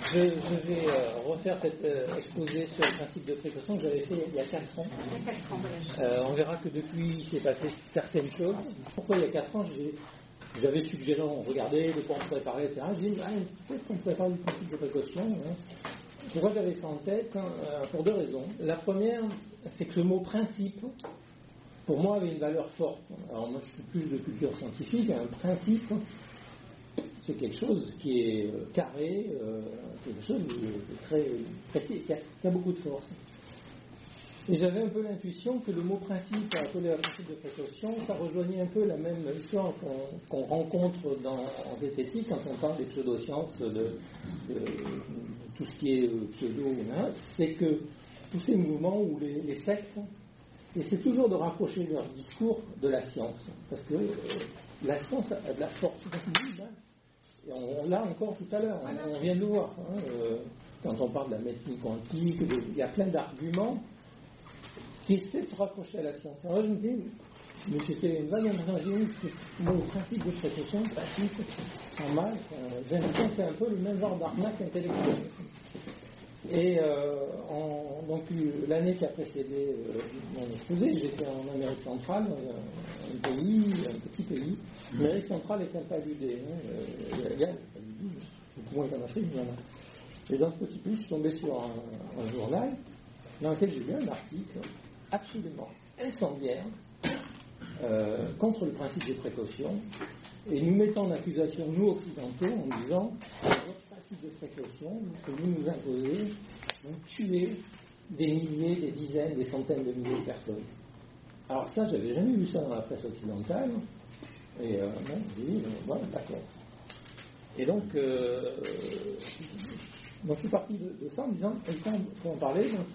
Je vais refaire cet exposé sur le principe de précaution que j'avais fait il y a 4 ans. On verra que depuis, il s'est passé certaines choses. Pourquoi il y a 4 ans, j'avais suggéré, on regardait de quoi on pourrait parler, etc. J'ai dit, peut-être qu'on pourrait parler du principe de précaution. Hein. Pourquoi j'avais ça en tête pour 2 raisons. La première, c'est que le mot principe, pour moi, avait une valeur forte. Alors moi, je suis plus de culture scientifique. Un principe, c'est quelque chose qui est carré, quelque chose de très précis, qui a beaucoup de force. Et j'avais un peu l'intuition que le mot principe, appelé le principe de précaution, ça rejoignait un peu la même histoire qu'on rencontre en zététique quand on parle des pseudosciences, de tout ce qui est pseudo, hein, c'est que tous ces mouvements où les sectes essaient toujours de rapprocher leur discours de la science, parce que la science a de la force. Et on l'a encore tout à l'heure, on vient de le voir. Hein, quand on parle de la médecine quantique, il y a plein d'arguments qui essaient de se rapprocher à la science. Alors je me dis, mais c'était une vague imagine, mon principe de précaution, principe, sans mal, j'ai l'impression que c'est un peu le même genre d'arnaque intellectuelle. Et donc l'année qui a précédé mon exposé, j'étais en Amérique centrale, un petit pays. L'Amérique centrale est un paludé. Il y a beaucoup moins qu'en Afrique, il y en a. Et dans ce petit pays, je suis tombé sur un journal dans lequel j'ai vu un article absolument incendiaire contre le principe de précaution, et nous mettant en accusation, nous occidentaux, en disant votre principe de précaution que vous nous imposez, donc tuer des milliers, des dizaines, des centaines de milliers de personnes. Alors ça, j'avais jamais vu ça dans la presse occidentale, et bon, j'ai dit, voilà, d'accord. Et donc je suis parti de ça en disant, il faut en parler. Donc,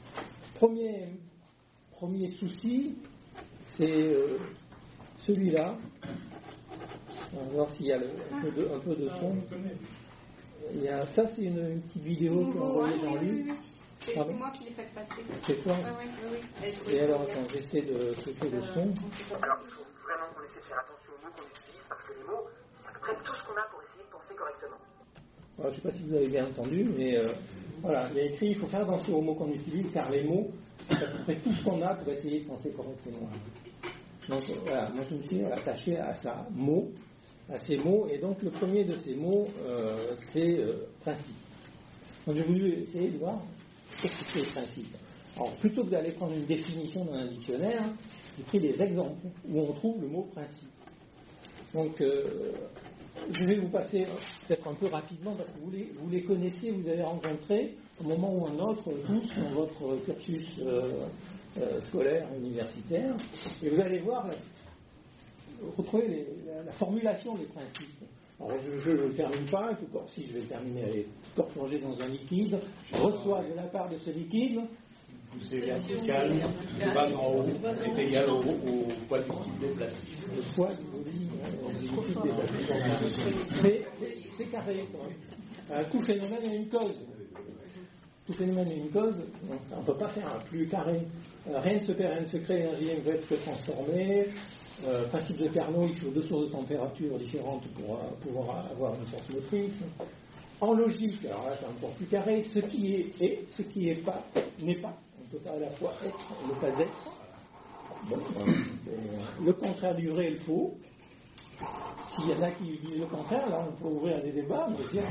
premier souci, c'est celui-là. On va voir s'il y a un peu de son. Ça, c'est une petite vidéo qu'on envoyait Jean-Luc. C'est moi qui l'ai fait passer. C'est toi oui. Et alors, attends, j'essaie de couper le son. Alors, il faut vraiment qu'on essaie de faire attention aux mots qu'on utilise, parce que les mots, c'est à peu près tout ce qu'on a pour essayer de penser correctement. Alors, je ne sais pas si vous avez bien entendu, mais voilà, il y a écrit, il faut faire attention aux mots qu'on utilise, car les mots, c'est à peu près tout ce qu'on a pour essayer de penser correctement. Donc voilà, moi je me suis attaché à ces mots, et donc le premier de ces mots, c'est principe. Donc j'ai voulu essayer de voir qu'est-ce que c'est le principe. Alors plutôt que d'aller prendre une définition dans un dictionnaire, j'ai pris des exemples où on trouve le mot principe. Donc je vais vous passer peut-être un peu rapidement, parce que vous les connaissez, vous avez rencontré au moment ou un autre, tous, dans votre cursus scolaire, universitaire, et vous allez voir, retrouver la formulation des principes. Alors je ne le termine pas, tout corps, si je vais le terminer, avec tout corps plongé dans un liquide, je reçois de la part de ce liquide, poussée verticale, de bas en haut, est égal au poids du liquide déplacé. Le poids du liquide déplacé. C'est carré, quoi. Tout phénomène a une cause. Tout phénomène a une cause, donc on ne peut pas faire un flux carré. Rien ne se perd, rien ne se crée, l'énergie ne peut être transformée. Principe de Carnot, il faut 2 sources de température différentes pour pouvoir avoir une force motrice. En logique, alors là c'est encore plus carré, ce qui est, ce qui n'est pas, n'est pas. On ne peut pas à la fois être et ne pas être. Bon, le contraire du vrai et le faux. S'il y en a qui disent le contraire, là on peut ouvrir des débats, mais dire.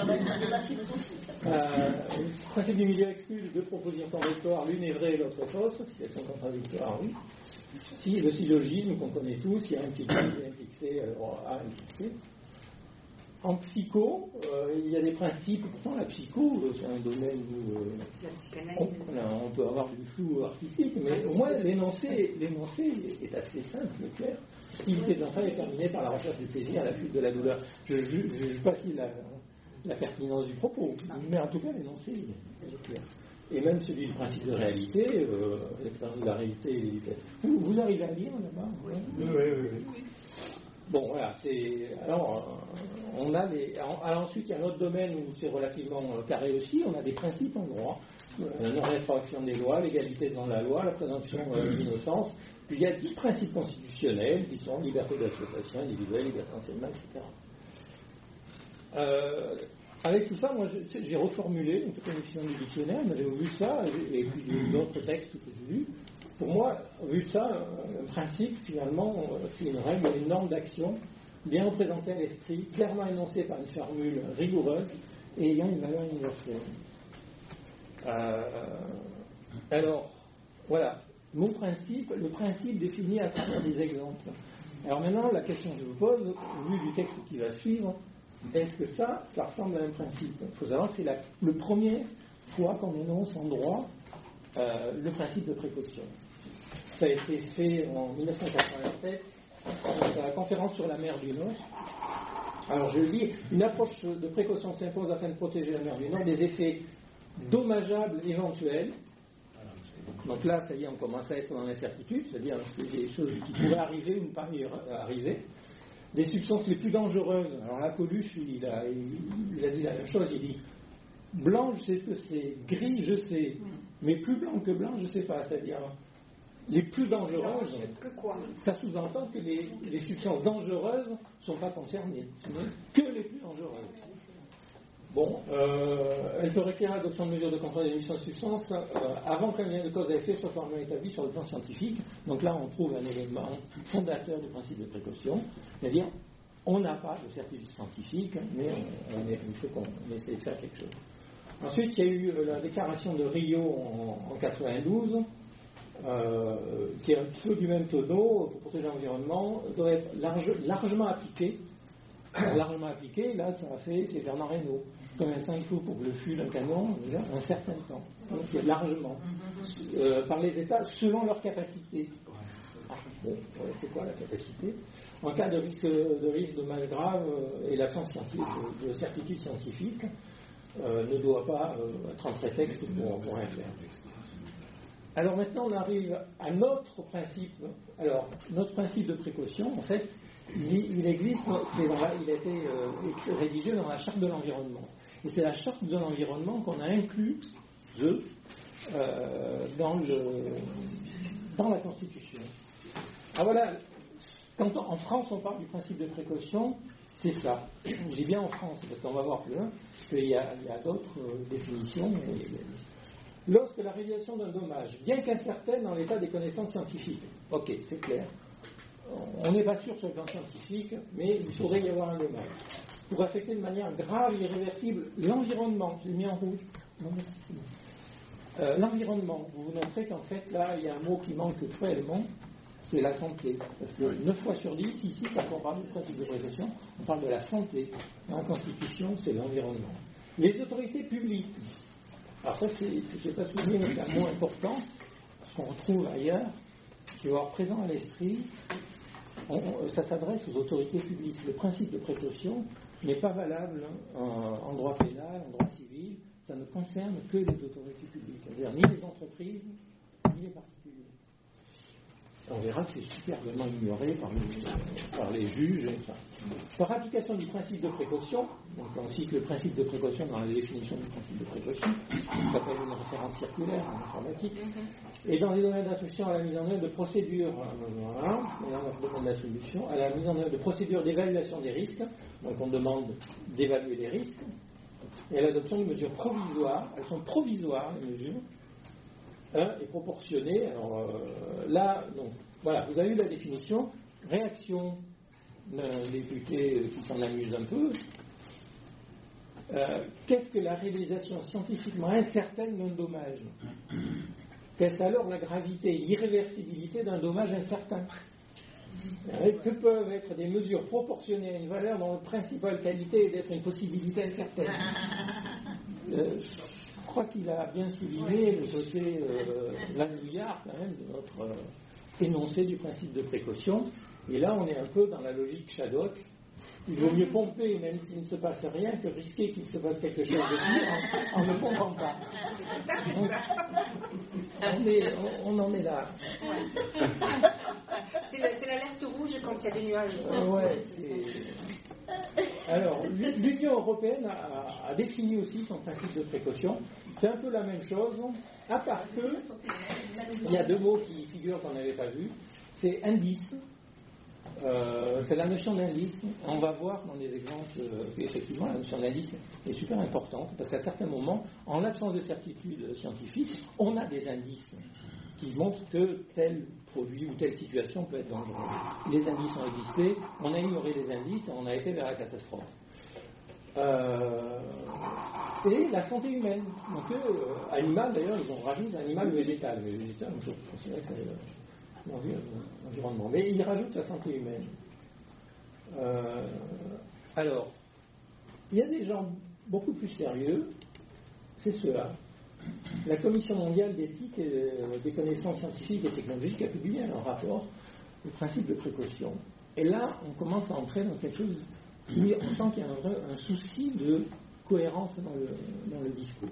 Le principe du milieu exclut 2 propositions contradictoires, l'une est vraie et l'autre fausse. Si elles sont contradictoires, oui. Si le syllogisme qu'on connaît tous, il y a un petit fixé, alors A est fixé. En psycho, il y a des principes, pourtant la psycho, c'est un domaine où on peut avoir du flou artistique, mais au moins l'énoncé est assez simple, clair. L'activité de l'enfant est terminée par la recherche du plaisir à la fuite de la douleur. Je ne juge pas si la pertinence du propos, mais en tout cas l'énoncé est clair. Et même celui du principe de réalité, l'expérience de la réalité et l'éducation. Vous arrivez à lire là-bas? Oui. Bon, voilà, alors, on a alors ensuite, il y a un autre domaine où c'est relativement carré aussi, on a des principes en droit, la non-rétroaction des lois, l'égalité devant la loi, la présomption d'innocence, puis il y a 10 principes constitutionnels qui sont liberté d'association individuelle, liberté d'enseignement, etc. avec tout ça, moi j'ai reformulé une définition du dictionnaire, mais j'ai vu ça, et puis d'autres textes que j'ai lus. Pour moi, vu ça, un principe, finalement, c'est une règle, une norme d'action bien représentée à l'esprit, clairement énoncée par une formule rigoureuse et ayant une valeur universelle. Alors, voilà, mon principe, le principe défini à travers des exemples. Alors maintenant, la question que je vous pose, au vu du texte qui va suivre, est-ce que ça ressemble à un principe? Il faut savoir que c'est la première fois qu'on énonce en droit le principe de précaution. Ça a été fait en 1987 à la conférence sur la mer du Nord. Alors je lis, une approche de précaution s'impose afin de protéger la mer du Nord des effets dommageables éventuels. Donc là, ça y est, on commence à être dans l'incertitude, c'est-à-dire des choses qui pourraient arriver ou ne pas arriver. Des substances les plus dangereuses. Alors là, Coluche, il a dit la même chose, il dit blanc, je sais ce que c'est, gris, je sais, mais plus blanc que blanc, je ne sais pas. C'est-à-dire, les plus dangereuses, ça sous-entend que les substances dangereuses ne sont pas concernées, que les plus dangereuses. Bon, elle peut requérir l'adoption de mesures de contrôle des émissions de substances avant qu'un lien de cause à effet soit formellement établi sur le plan scientifique. Donc là, on trouve un élément fondateur du principe de précaution, c'est-à-dire on n'a pas de certitude scientifique, mais il faut qu'on essaie de faire quelque chose. Ensuite, il y a eu la déclaration de Rio en 92, qui est un petit peu du même tonneau pour protéger l'environnement, doit être largement appliqué. Largement appliqué, là, c'est Bernard Reynaud. Combien de temps il faut pour que le fût d'un canon? Un certain temps. Donc, largement. Par les États, selon leur capacité. C'est quoi la capacité? En cas de risque de mal grave et l'absence de certitude scientifique, ne doit pas être un prétexte pour rien faire. Alors maintenant, on arrive à notre principe. Alors, notre principe de précaution, en fait, il existe, il a été rédigé dans la Charte de l'environnement. Et c'est la Charte de l'environnement qu'on a inclus dans la Constitution. Alors voilà, quand en France on parle du principe de précaution, c'est ça. Je dis bien en France, parce qu'on va voir plus loin, parce qu'il y a d'autres définitions. Lorsque la réalisation d'un dommage, bien qu'incertaine dans l'état des connaissances scientifiques, ok, c'est clair, on n'est pas sûr sur le plan scientifique, mais il faudrait y avoir un dommage, pour affecter de manière grave et irréversible l'environnement, je l'ai mis en rouge, l'environnement, vous vous montrez qu'en fait là, il y a un mot qui manque cruellement, c'est la santé, parce que 9 fois sur 10, ici, quand on parle du principe de précaution, on parle de la santé, dans la Constitution, c'est l'environnement. Les autorités publiques, alors ça, je n'ai pas souligné, mais c'est un mot important, ce qu'on retrouve ailleurs, qui va être présent à l'esprit, ça s'adresse aux autorités publiques. Le principe de précaution n'est pas valable en droit pénal, en droit civil, ça ne concerne que les autorités publiques, c'est-à-dire ni les entreprises, ni les particuliers. On verra que c'est superbement ignoré par les juges. Par application du principe de précaution, donc on cite le principe de précaution dans la définition du principe de précaution, ça s'appelle une référence circulaire en informatique, et dans les domaines d'instruction à la mise en œuvre de procédures, à la mise en œuvre de procédures d'évaluation des risques, donc on demande d'évaluer les risques, et à l'adoption de mesures provisoires, elles sont provisoires les mesures, et proportionnées. Alors là, donc, voilà, vous avez eu la définition, réaction d'un député qui s'en amuse un peu. Qu'est-ce que la réalisation scientifiquement incertaine d'un dommage? Qu'est-ce alors la gravité et l'irréversibilité d'un dommage incertain? Que peuvent être des mesures proportionnées à une valeur dont la principale qualité est d'être une possibilité incertaine? Je crois qu'il a bien souligné le côté vasouillard quand même de notre énoncé du principe de précaution. Et là, on est un peu dans la logique Shadok. Il vaut mieux pomper même s'il ne se passe rien que risquer qu'il se passe quelque chose de pire en ne pompant pas. On en est là. C'est l'alerte rouge quand il y a des nuages. Alors, l'Union européenne a défini aussi son principe de précaution. C'est un peu la même chose, à part que il y a deux mots qui figurent qu'on n'avait pas vus. C'est indice c'est la notion d'indice. On va voir dans des exemples qu'effectivement la notion d'indice est super importante parce qu'à certains moments, en l'absence de certitude scientifique, on a des indices qui montrent que tel produit ou telle situation peut être dangereuse. Les indices ont existé, on a ignoré les indices et on a été vers la catastrophe. Et la santé humaine. Donc, animal, d'ailleurs, ils ont rajouté animal ou végétal. Mais végétal, je considère que c'est l'environnement. Mais ils rajoutent la santé humaine. Alors, il y a des gens beaucoup plus sérieux, c'est ceux-là. La Commission mondiale d'éthique et des connaissances scientifiques et technologiques a publié un rapport, le principe de précaution. Et là, on commence à entrer dans quelque chose où on sent qu'il y a un souci de cohérence dans le discours.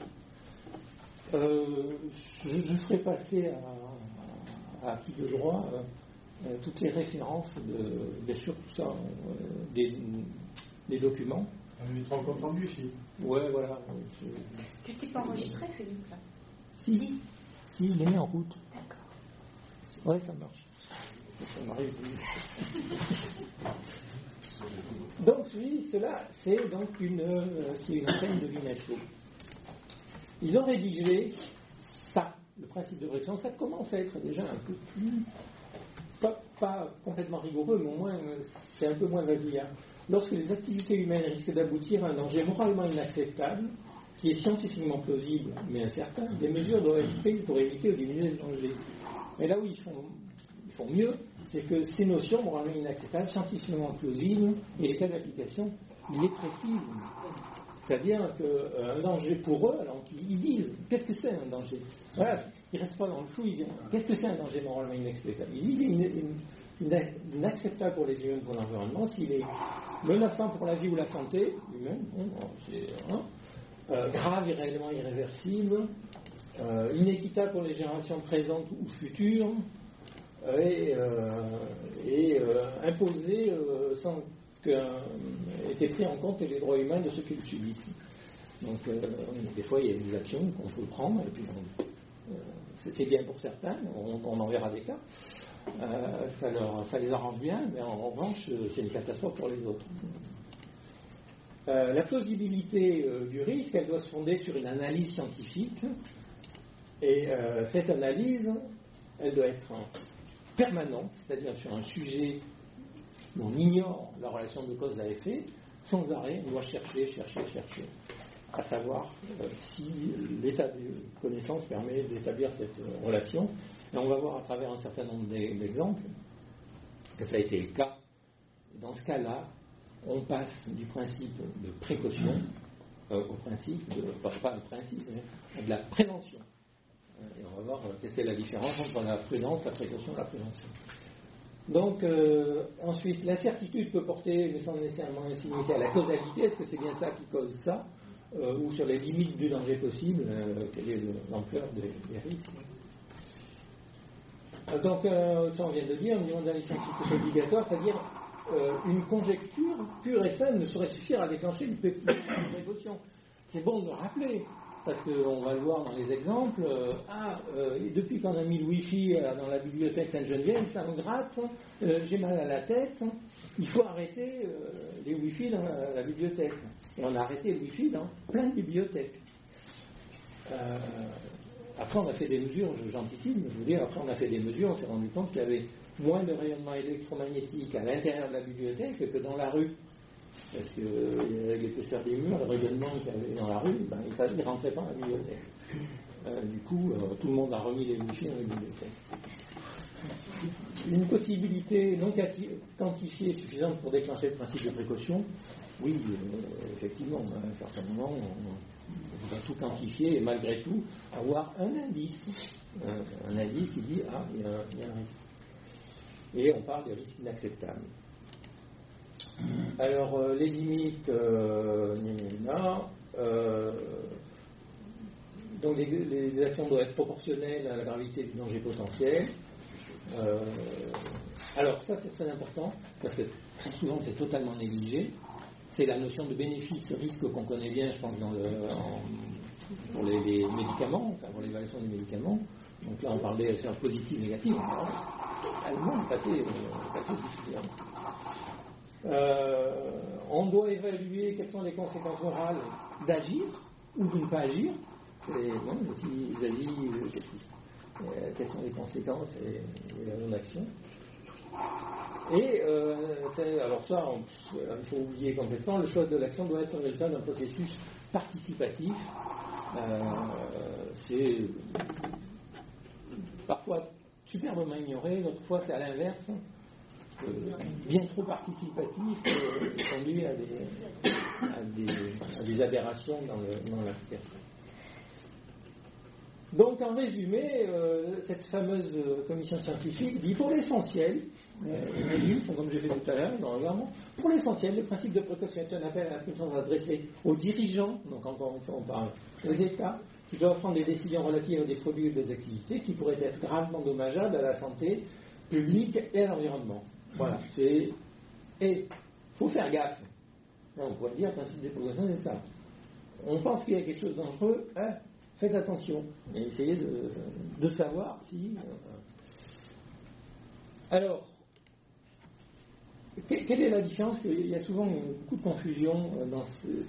Je ferai passer à qui de droit toutes les références, bien sûr, tout ça, des documents. On mettra en compte rendu ici. Ouais, voilà. Tu t'es pas enregistré, Philippe, là? Si, je l'ai mis en route. D'accord. Ouais, ça marche. Ça m'arrive. Donc, cela, c'est donc une enseigne de l'UNESCO. Ils ont rédigé ça, le principe de précaution. Ça commence à être déjà un peu plus, pas complètement rigoureux, mais au moins, c'est un peu moins vasillard. Lorsque les activités humaines risquent d'aboutir à un danger moralement inacceptable, qui est scientifiquement plausible mais incertain, des mesures doivent être prises pour éviter ou diminuer ce danger. Mais là où ils font mieux, c'est que ces notions moralement inacceptables, scientifiquement plausibles, et les cas d'application, ils les précisent. C'est-à-dire qu'un danger pour eux, alors ils disent, qu'est-ce que c'est un danger? Voilà, ils ne restent pas dans le flou, ils disent, qu'est-ce que c'est un danger moralement inacceptable? Ils disent, inacceptable pour les humains, pour l'environnement, s'il est menaçant pour la vie ou la santé humaine, grave et réellement irréversible, inéquitable pour les générations présentes ou futures, et imposé sans qu'aient pris en compte les droits humains de ceux qui le subissent. Donc, des fois, il y a des actions qu'on peut prendre, et puis c'est bien pour certains, on en verra des cas. Ça les arrange bien, mais en revanche, c'est une catastrophe pour les autres. La plausibilité du risque, elle doit se fonder sur une analyse scientifique, et cette analyse, elle doit être permanente, c'est-à-dire sur un sujet où on ignore la relation de cause à effet, sans arrêt, on doit chercher, à savoir si l'état de connaissance permet d'établir cette relation. Et on va voir à travers un certain nombre d'exemples que ça a été le cas. Dans ce cas-là, on passe du principe de précaution au principe de, pas le principe, mais de la prévention. Et on va voir quelle est la différence entre la prudence, la précaution et la prévention. Donc, ensuite, l'incertitude peut porter, mais sans nécessairement insinuer à la causalité. Est-ce que c'est bien ça qui cause ça? Ou sur les limites du danger possible, quelle est l'ampleur des risques? Donc, ça on vient de dire, au niveau de l'analyse scientifique c'est obligatoire, c'est-à-dire une conjecture pure et simple ne saurait suffire à déclencher une précaution. C'est bon de le rappeler, parce qu'on va le voir dans les exemples. Depuis qu'on a mis le Wi-Fi dans la bibliothèque Sainte-Geneviève, ça me gratte, j'ai mal à la tête, il faut arrêter les Wi-Fi dans la bibliothèque. Et on a arrêté le Wi-Fi dans plein de bibliothèques. Après, on a fait des mesures, j'anticipe, mais je veux dire, après on a fait des mesures, on s'est rendu compte qu'il y avait moins de rayonnement électromagnétique à l'intérieur de la bibliothèque que dans la rue. Parce que avec l'épaisseur des murs, le rayonnement qu'il y avait dans la rue, il ne rentrait pas dans la bibliothèque. Du coup, tout le monde a remis les Wi-Fi dans les bibliothèques. Une possibilité non quantifiée suffisante pour déclencher le principe de précaution, oui, effectivement, à un certain moment, on va tout quantifier et malgré tout avoir un indice qui dit il y a un risque. Et on parle de risques inacceptables. Alors, les limites, donc les actions doivent être proportionnelles à la gravité du danger potentiel. Alors, ça c'est très important parce que très souvent c'est totalement négligé. C'est la notion de bénéfice-risque qu'on connaît bien, je pense, pour les médicaments, enfin pour l'évaluation des médicaments. Donc là, on parlait de positif, négatif. allemand passé difficilement. On doit évaluer quelles sont les conséquences morales d'agir ou de ne pas agir. Non, si j'agis, quelles sont les conséquences et la non-action. Et alors ça, il faut oublier complètement, le choix de l'action doit être le résultat d'un processus participatif. C'est parfois superbement ignoré, d'autres fois c'est à l'inverse, bien trop participatif, conduit à des aberrations dans l'application. Donc en résumé, cette fameuse commission scientifique dit pour l'essentiel, comme j'ai fait tout à l'heure, normalement, pour l'essentiel, le principe de précaution est un appel à la puissance adressée aux dirigeants, donc encore une fois on parle aux États, qui doivent prendre des décisions relatives à des produits ou des activités qui pourraient être gravement dommageables à la santé publique et à l'environnement. Voilà, et il faut faire gaffe. On pourrait dire le principe de précaution, c'est ça. On pense qu'il y a quelque chose d'entre eux, faites attention et essayez de savoir si... Alors, quelle est la différence? Il y a souvent beaucoup de confusion dans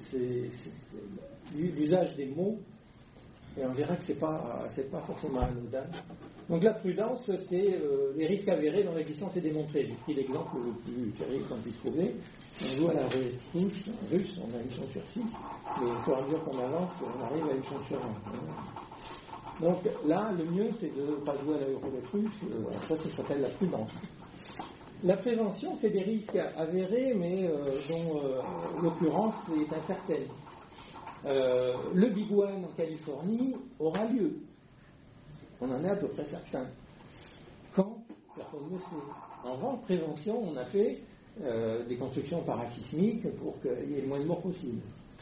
l'usage des mots, et on dirait que c'est pas forcément anodin. Donc la prudence, c'est les risques avérés dont l'existence est démontrée. J'ai pris l'exemple le plus terrible qu'on puisse trouver. On joue à la russe, on a une chance sur 6, mais au fur et à mesure qu'on avance, on arrive à une chance sur 1. Donc là, le mieux, c'est de ne pas jouer à la roulette russe, ça s'appelle la prudence. La prévention, c'est des risques avérés, mais dont l'occurrence est incertaine. Le Big One en Californie aura lieu. On en est à peu près certain. Quand? Personne ne sait. En revanche, prévention, on a fait des constructions parasismiques pour qu'il y ait le moins de morts possible.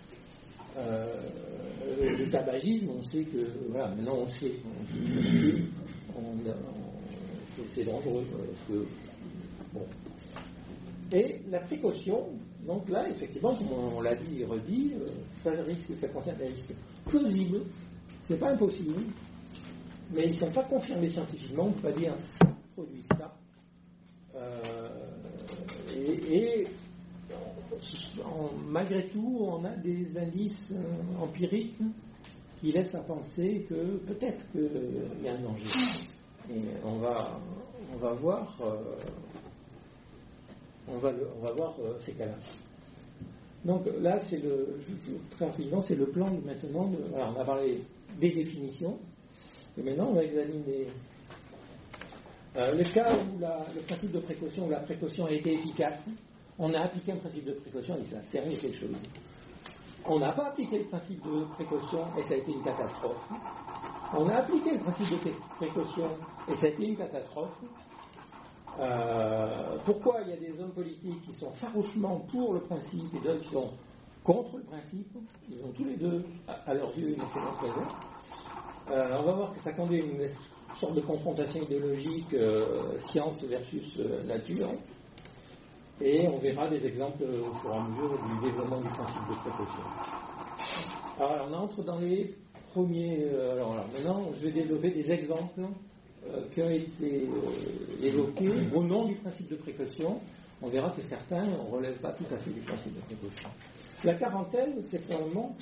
Le tabagisme, on sait que... Voilà, maintenant on sait. C'est dangereux. Parce que, bon. Et la précaution, donc là, effectivement, comme on l'a dit et redit, ça concerne des risques plausibles. C'est pas impossible. Mais ils ne sont pas confirmés scientifiquement. On ne peut pas dire ça produit ça. Malgré tout, on a des indices empiriques qui laissent à penser que peut-être qu'il y a un danger. Et on va voir, ces cas-là. Donc là, très rapidement, c'est le plan maintenant. Alors, on a parlé des définitions, et maintenant on va examiner le cas où le principe de précaution ou la précaution a été efficace. On a appliqué un principe de précaution et ça a servi à quelque chose. On n'a pas appliqué le principe de précaution et ça a été une catastrophe. On a appliqué le principe de précaution et ça a été une catastrophe. Pourquoi il y a des hommes politiques qui sont farouchement pour le principe et d'autres qui sont contre le principe? Ils ont tous les deux, à leurs yeux, une excellente raison. On va voir que ça conduit à une sorte de confrontation idéologique science versus nature. Et on verra des exemples au fur et à mesure du développement du principe de précaution. Alors on entre dans les premiers... alors maintenant, je vais développer des exemples qui ont été évoqués au nom du principe de précaution. On verra que certains ne relèvent pas tout à fait du principe de précaution. La quarantaine, c'est probablement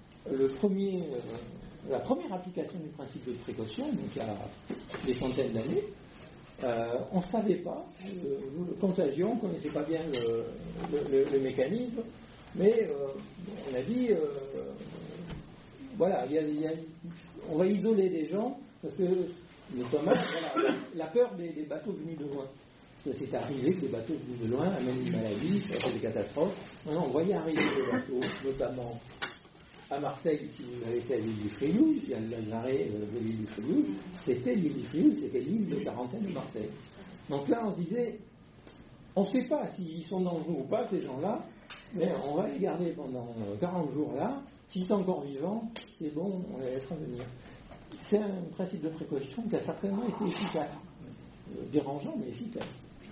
la première application du principe de précaution, donc il y a des centaines d'années. On ne savait pas, contagion, on ne connaissait pas bien le mécanisme, mais on a dit, voilà, on va isoler les gens, parce que notamment, voilà, la peur des bateaux venus de loin. Parce que c'est arrivé que les bateaux venus de loin amènent une maladie, ça fait des catastrophes. Maintenant, on voyait arriver des bateaux, notamment à Marseille, si vous avez été à l'île du Frioul, il y a l'arrêt de l'île du Frioul, c'était l'île du Frioul, c'était l'île de quarantaine de Marseille. Donc là, on se disait, on ne sait pas s'ils sont dangereux ou pas, ces gens-là, mais on va les garder pendant 40 jours là, s'ils sont encore vivants, c'est bon, on les laissera venir. C'est un principe de précaution qui a certainement été efficace. Dérangeant, mais efficace.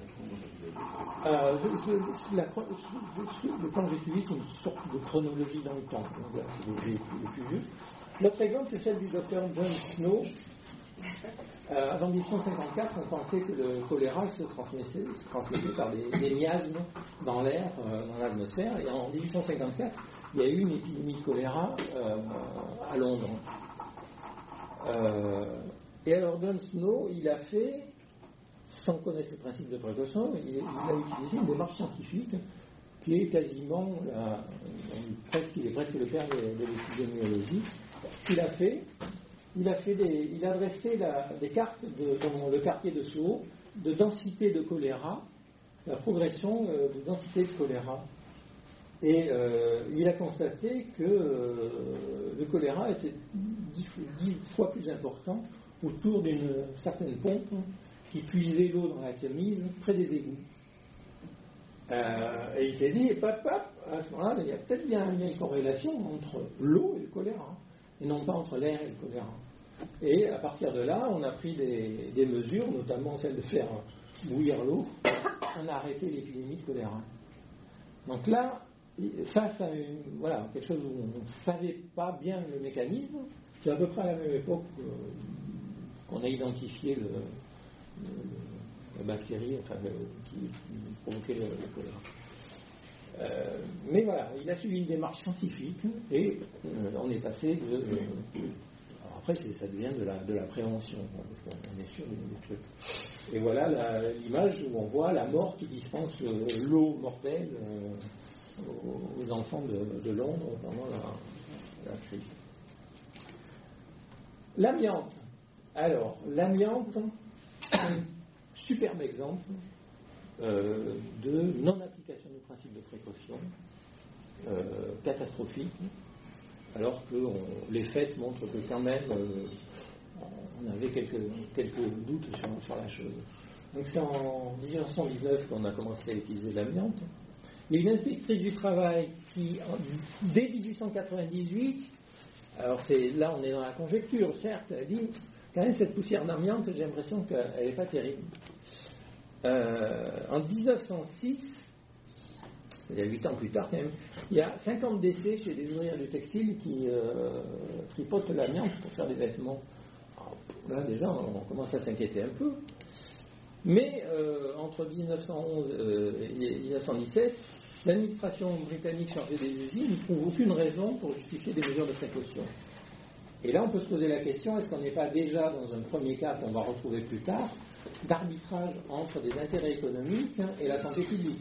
Le temps que j'ai suivi, c'est une sorte de chronologie dans le temps. Donc là, c'est le plus vieux. L'autre exemple, c'est celle du docteur John Snow, Avant 1854, on pensait que le choléra se transmettait par des miasmes dans l'air, dans l'atmosphère. Et en 1854, il y a eu une épidémie de choléra à Londres. Et alors John Snow, il a fait, sans connaître le principe de précaution, il a utilisé une démarche scientifique qui est quasiment, il est presque le père de l'épidémiologie. Il a dressé des cartes dans le quartier de Soho de densité de choléra, la progression de densité de choléra. Et il a constaté que le choléra était 10 fois plus important autour d'une certaine pompe qui puisait l'eau dans la Tamise près des égouts. Et il s'est dit, à ce moment-là, il y a peut-être bien une corrélation entre l'eau et le choléra, et non pas entre l'air et le choléra. Et à partir de là, on a pris des mesures, notamment celle de faire bouillir l'eau. On a arrêté l'épidémie de choléra. Donc là, face à quelque chose où on ne savait pas bien le mécanisme, c'est à peu près à la même époque qu'on a identifié la bactérie qui provoquait le choléra. Mais voilà, il a suivi une démarche scientifique et on est passé de... Après, ça devient de la prévention, on est sûr du truc. Et voilà l'image où on voit la mort qui dispense l'eau mortelle aux enfants de Londres pendant la crise. L'amiante. Alors, l'amiante, un superbe exemple de non-application du principe de précaution catastrophique, alors que les faits montrent que quand même on avait quelques doutes sur la chose. Donc c'est en 1919 qu'on a commencé à utiliser l'amiante. Il y a une inspectrice du travail qui, dès 1898, alors là on est dans la conjecture, certes, elle dit quand même cette poussière d'amiante, j'ai l'impression qu'elle n'est pas terrible. En 1906, il y a 8 ans plus tard quand même, il y a 50 décès chez des ouvriers du textile qui tripotent l'amiante pour faire des vêtements. Alors, là déjà on commence à s'inquiéter un peu. Mais entre 1911 et 1917, l'administration britannique chargée des usines ne trouve aucune raison pour justifier des mesures de précaution. Et là, on peut se poser la question, est-ce qu'on n'est pas déjà dans un premier cas qu'on va retrouver plus tard, d'arbitrage entre des intérêts économiques et la santé publique?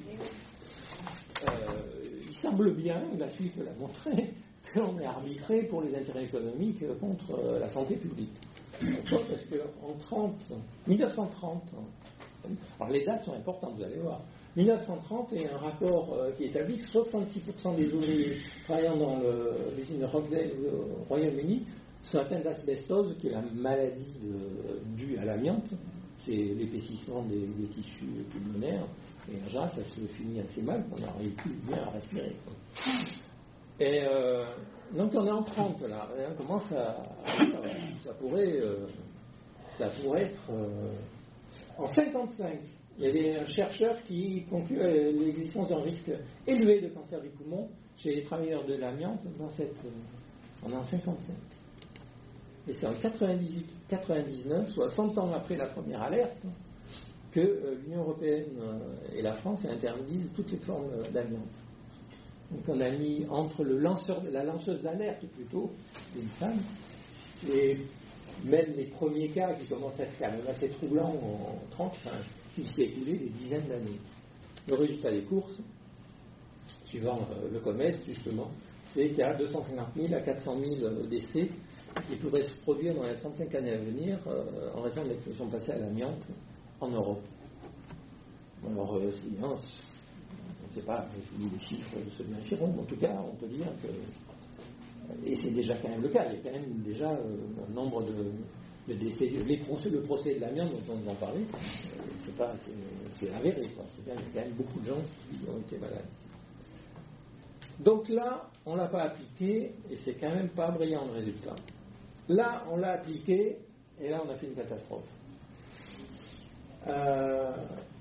Il semble bien, la Suisse l'a montré, qu'on est arbitré pour les intérêts économiques contre la santé publique. Pourquoi? Parce qu'en 1930, alors les dates sont importantes, vous allez voir. 1930, il y a un rapport qui établit que 66% des ouvriers travaillant dans l'usine de Rochdale au Royaume-Uni sont atteints d'asbestose, qui est la maladie due à l'amiante. C'est l'épaississement des tissus pulmonaires. Et en général, ça se finit assez mal, on n'arrive plus bien à respirer. Et donc on est en 30 là, et on commence ça pourrait être en 55. Il y avait un chercheur qui conclut à l'existence d'un risque élevé de cancer du poumon chez les travailleurs de l'amiante on est en 55. Et c'est en 98-99, soit 100 ans après la première alerte, que l'Union européenne et la France interdisent toutes les formes d'amiante. Donc on a mis entre la lanceuse d'alerte plutôt, une femme, et même les premiers cas qui commencent à être quand même assez troublants en 30, qui s'est écoulé des dizaines d'années. Le résultat des courses, suivant le COMES justement, c'est qu'il y a 250 000 à 400 000 décès qui pourraient se produire dans les 35 années à venir en raison de l'exposition passée à l'amiante en Europe. Alors, on ne sait pas si les chiffres se vérifieront, mais en tout cas, on peut dire que, et c'est déjà quand même le cas, il y a quand même déjà un nombre de décès. Le procès de l'amiante dont on vous en parlait, c'est avéré, quoi. C'est-à-dire qu'il y a quand même beaucoup de gens qui ont été malades. Donc là, on ne l'a pas appliqué, et c'est quand même pas brillant le résultat. Là, on l'a appliqué, et là, on a fait une catastrophe.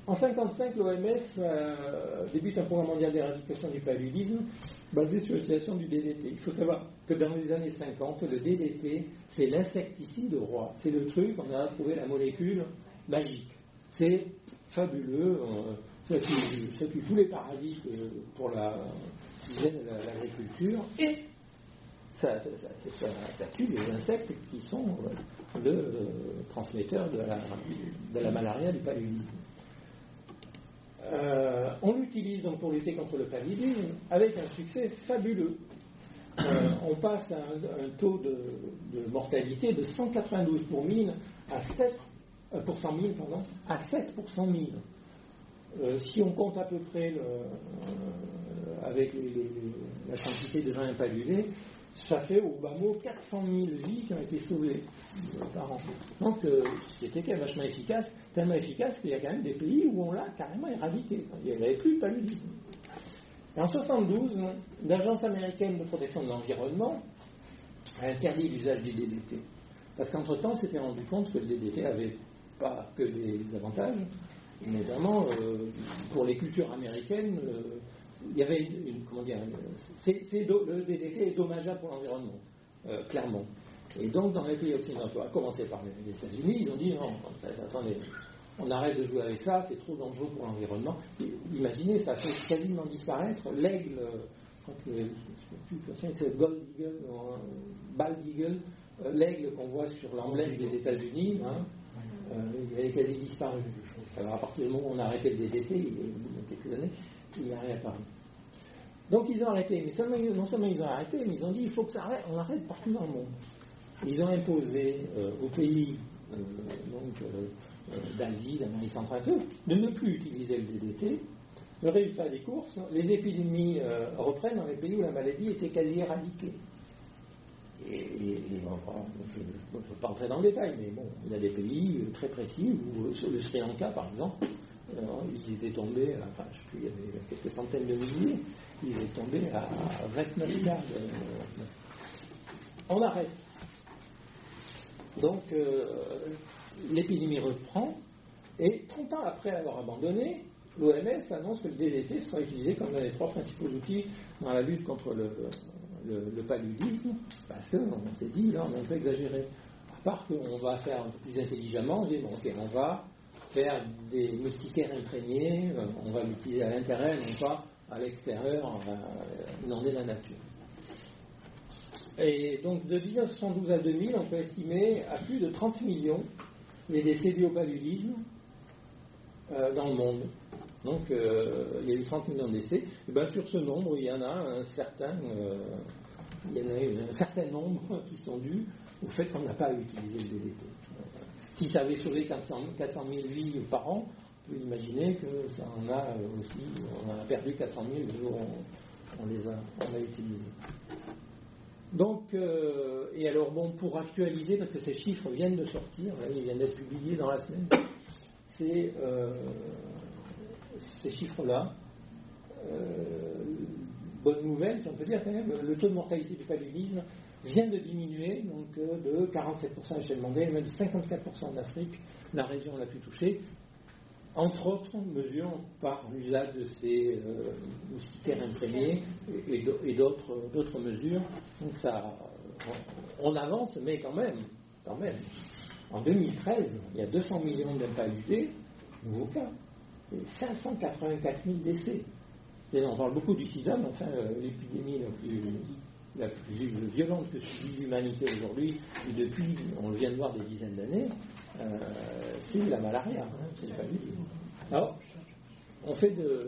En 1955, l'OMS débute un programme mondial d'éradication du paludisme basé sur l'utilisation du DDT. Il faut savoir que dans les années 50, le DDT, c'est l'insecticide roi. C'est le truc, on a trouvé la molécule magique. C'est fabuleux, ça tue tous les parasites pour qui gênent l'agriculture, et ça tue les insectes qui sont le transmetteur de la malaria, du paludisme. On l'utilise donc pour lutter contre le paludisme avec un succès fabuleux. On passe à un taux de mortalité de 192 pour 1000 pour 100 000, à 7 pour 100 000. Si on compte à peu près avec la quantité de gens impaludés, ça fait au bas mot 400 000 vies qui ont été sauvées par an. Donc c'était quand même vachement efficace, tellement efficace qu'il y a quand même des pays où on l'a carrément éradiqué. Il n'y avait plus de paludisme. Et en 1972, l'Agence américaine de protection de l'environnement a interdit l'usage du DDT. Parce qu'entre-temps, on s'était rendu compte que le DDT n'avait pas que des avantages, notamment pour les cultures américaines, il y avait le DDT est dommageable pour l'environnement, clairement. Et donc, dans les pays occidentaux, à commencer par les États-Unis, ils ont dit non, attendez, on arrête de jouer avec ça, c'est trop dangereux pour l'environnement. Imaginez, ça fait quasiment disparaître l'aigle, c'est Gold Eagle, Bald Eagle, l'aigle qu'on voit sur l'emblème des États-Unis, il avait quasi disparu. Alors, à partir du moment où on a arrêté le DDT, il y a quelques années, il n'a rien apparu. Donc ils ont arrêté, mais non seulement ils ont arrêté, mais ils ont dit il faut que ça arrête, on arrête partout dans le monde. Ils ont imposé aux pays d'Asie, d'Amérique centrale, de ne plus utiliser le DDT. Le résultat des courses, les épidémies reprennent dans les pays où la maladie était quasi éradiquée. Et je ne peux pas entrer dans le détail, mais bon, il y a des pays très précis où le Sri Lanka, par exemple, ils étaient tombés, enfin, je sais plus, il y avait quelques centaines de milliers, ils étaient tombés à 29 cas. On arrête. Donc, l'épidémie reprend, et 30 ans après avoir abandonné, l'OMS annonce que le DDT sera utilisé comme l'un des 3 principaux outils dans la lutte contre le paludisme, parce qu'on s'est dit, là, on a un peu exagéré. À part qu'on va faire un peu plus intelligemment, on dit, bon, ok, on va faire des moustiquaires imprégnés, on va l'utiliser à l'intérieur, non pas à l'extérieur, inonder la nature. Et donc, de 1972 à 2000, on peut estimer à plus de 30 millions les décès dus au paludisme dans le monde. Donc, il y a eu 30 millions de décès. Et bien, sur ce nombre, il y en a un certain nombre qui sont dus au fait qu'on n'a pas utilisé le DDT. Si ça avait sauvé 400 000 vies par an, on peut imaginer que ça en a aussi, on a perdu 400 000 le jour où on l'a utilisé. Donc, et alors bon, pour actualiser, parce que ces chiffres viennent de sortir, ils viennent d'être publiés dans la semaine, c'est ces chiffres-là, bonne nouvelle, si on peut dire quand même, le taux de mortalité du paludisme vient de diminuer, donc de 47% à l'échelle mondiale, même de 54% en Afrique, la région la plus touchée, entre autres mesures par l'usage de ces moustiquaires imprégnés et d'autres mesures. Donc ça, on avance, mais quand même, en 2013, il y a 200 millions d'impaludés, nouveaux cas, et 584 000 décès. Et on parle beaucoup du sida, mais enfin, l'épidémie la plus violente que subit l'humanité aujourd'hui, et depuis, on vient de voir des dizaines d'années, c'est la malaria, c'est le paludisme. Alors, on fait de...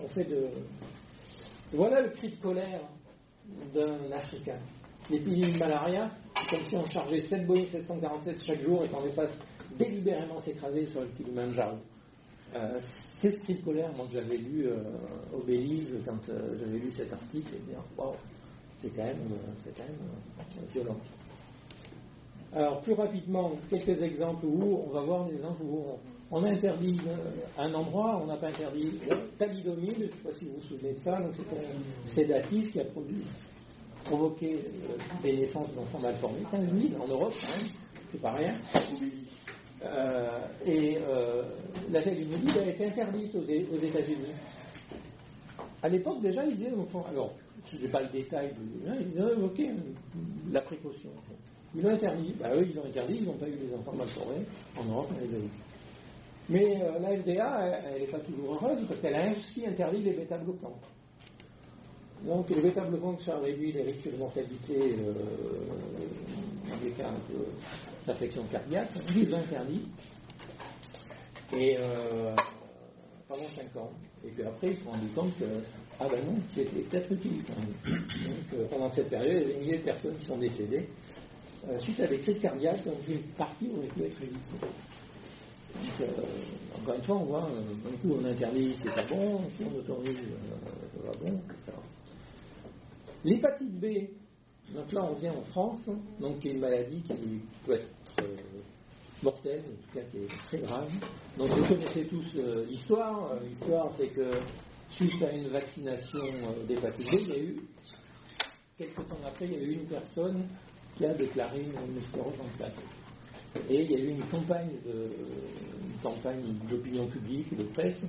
Voilà le cri de colère d'un Africain. L'épidémie de malaria, c'est comme si on chargeait 7 Boeing 747 chaque jour et qu'on les fasse délibérément s'écraser sur le Kilimanjaro. C'est ce cri de colère, moi, que j'avais lu au Belize quand j'avais lu cet article, et bien, wow, c'est quand même violent. Alors, plus rapidement, quelques exemples où on va voir des exemples où on a interdit un endroit, on n'a pas interdit thalidomide, je ne sais pas si vous vous souvenez de ça, donc c'est un sédatif qui a provoqué des naissances d'enfants mal formés, 15 000 en Europe quand même, c'est pas rien. La thalidomide a été interdite aux États-Unis. À l'époque, déjà, ils disaient, alors, je n'ai pas le détail, ils ont évoqué la précaution. Ils l'ont interdit. Eux, ils l'ont interdit, ils n'ont pas eu les enfants mal formés. En Europe, on les a eu. Mais la FDA, elle n'est pas toujours heureuse parce qu'elle a aussi interdit les bêta-bloquants. Donc, les bêta-bloquants, ça réduit les risques de mortalité dans des cas d'affection cardiaque. Ils l'ont interdit. Et pendant 5 ans. Et puis après, ils se sont rendus compte que, non, c'était peut-être utile quand même. Donc, pendant cette période, il y a des milliers de personnes qui sont décédées suite à des crises cardiaques, donc une partie aurait pu être évitée. Donc, encore une fois, on voit, d'un coup, on interdit, c'est pas bon, si on autorise, c'est pas bon, etc. L'hépatite B, donc là, on vient en France, donc qui est une maladie qui peut être mortelle, en tout cas qui est très grave. Donc vous connaissez tous l'histoire. L'histoire, c'est que suite à une vaccination d'hépatite B, il y a eu, quelques temps après, il y a eu une personne qui a déclaré une sclérose en plaques. Et il y a eu une campagne d'opinion publique, de presse,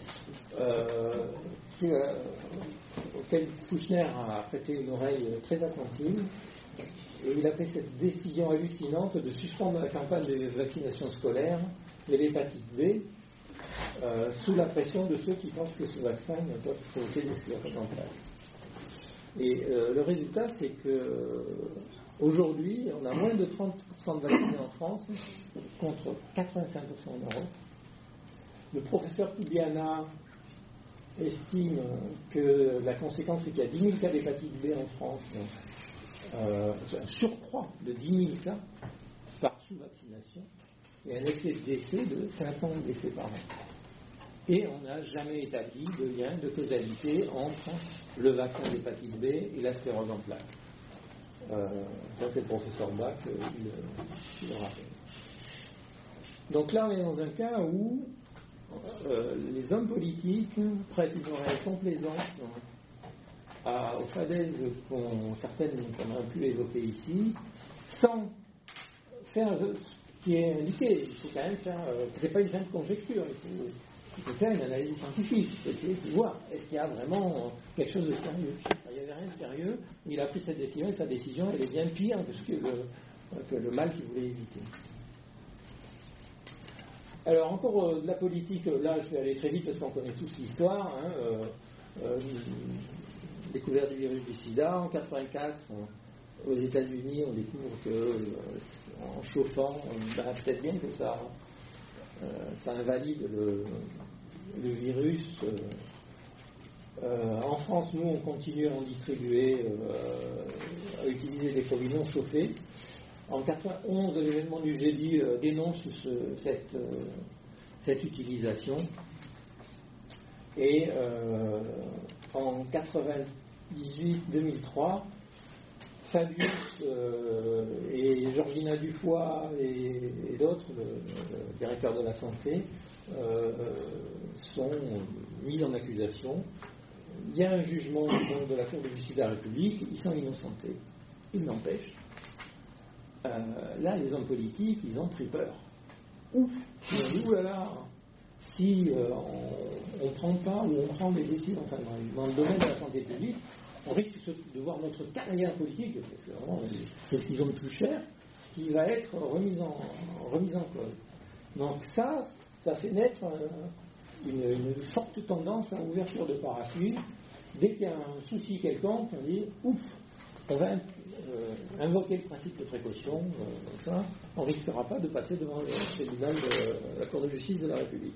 auquel Kouchner a prêté une oreille très attentive. Et il a pris cette décision hallucinante de suspendre la campagne de vaccination scolaire de l'hépatite B sous la pression de ceux qui pensent que ce vaccin peut provoquer des scléroses en plaques. Et le résultat, c'est que aujourd'hui, on a moins de 30% de vaccinés en France contre 85% en Europe. Le professeur Toubiana estime que la conséquence, c'est qu'il y a 10 000 cas d'hépatite B en France. Un surcroît de 10 000 cas par sous-vaccination et un excès de décès de 500 décès par an. Et on n'a jamais établi de lien de causalité entre le vaccin d'hépatite B et la sclérose en plaques. Ça, c'est le professeur Bach qui le rappelle. Donc là, on est dans un cas où les hommes politiques prêtent une oreille complaisante aux fadaises certaines qu'on a pu évoquer ici, sans faire ce qui est indiqué. Il faut quand même faire. C'est pas une simple conjecture. Il faut faire une analyse scientifique. Il faut essayer de voir est-ce qu'il y a vraiment quelque chose de sérieux. Il n'y avait rien de sérieux. Il a pris cette décision et sa décision elle est bien pire que le mal qu'il voulait éviter. Alors encore de la politique. Là, je vais aller très vite parce qu'on connaît tous l'histoire. Découverte du virus du sida en 1984 aux États-Unis, on découvre que en chauffant, peut-être bien que ça invalide le virus. En France, nous, on continue à en distribuer, à utiliser des produits non chauffés. En 1991, l'événement du G10 dénonce cette utilisation. Et en 1998-2003, Fabius et Georgina Dufoy et d'autres, le directeur de la santé, sont mis en accusation. Il y a un jugement de la Cour de justice de la République, ils sont innocentés. Il n'empêche. Là, les hommes politiques, ils ont pris peur. Ouf! Si on ne prend pas ou on prend des décisions dans le domaine de la santé publique, on risque de voir notre carrière politique, c'est ce qu'ils ont de plus cher, qui va être remise en cause. Donc ça fait naître une forte tendance à ouverture de parapluie. Dès qu'il y a un souci quelconque, on dit ouf, on va invoquer le principe de précaution, ça, on ne risquera pas de passer devant le tribunal de la Cour de justice de la République.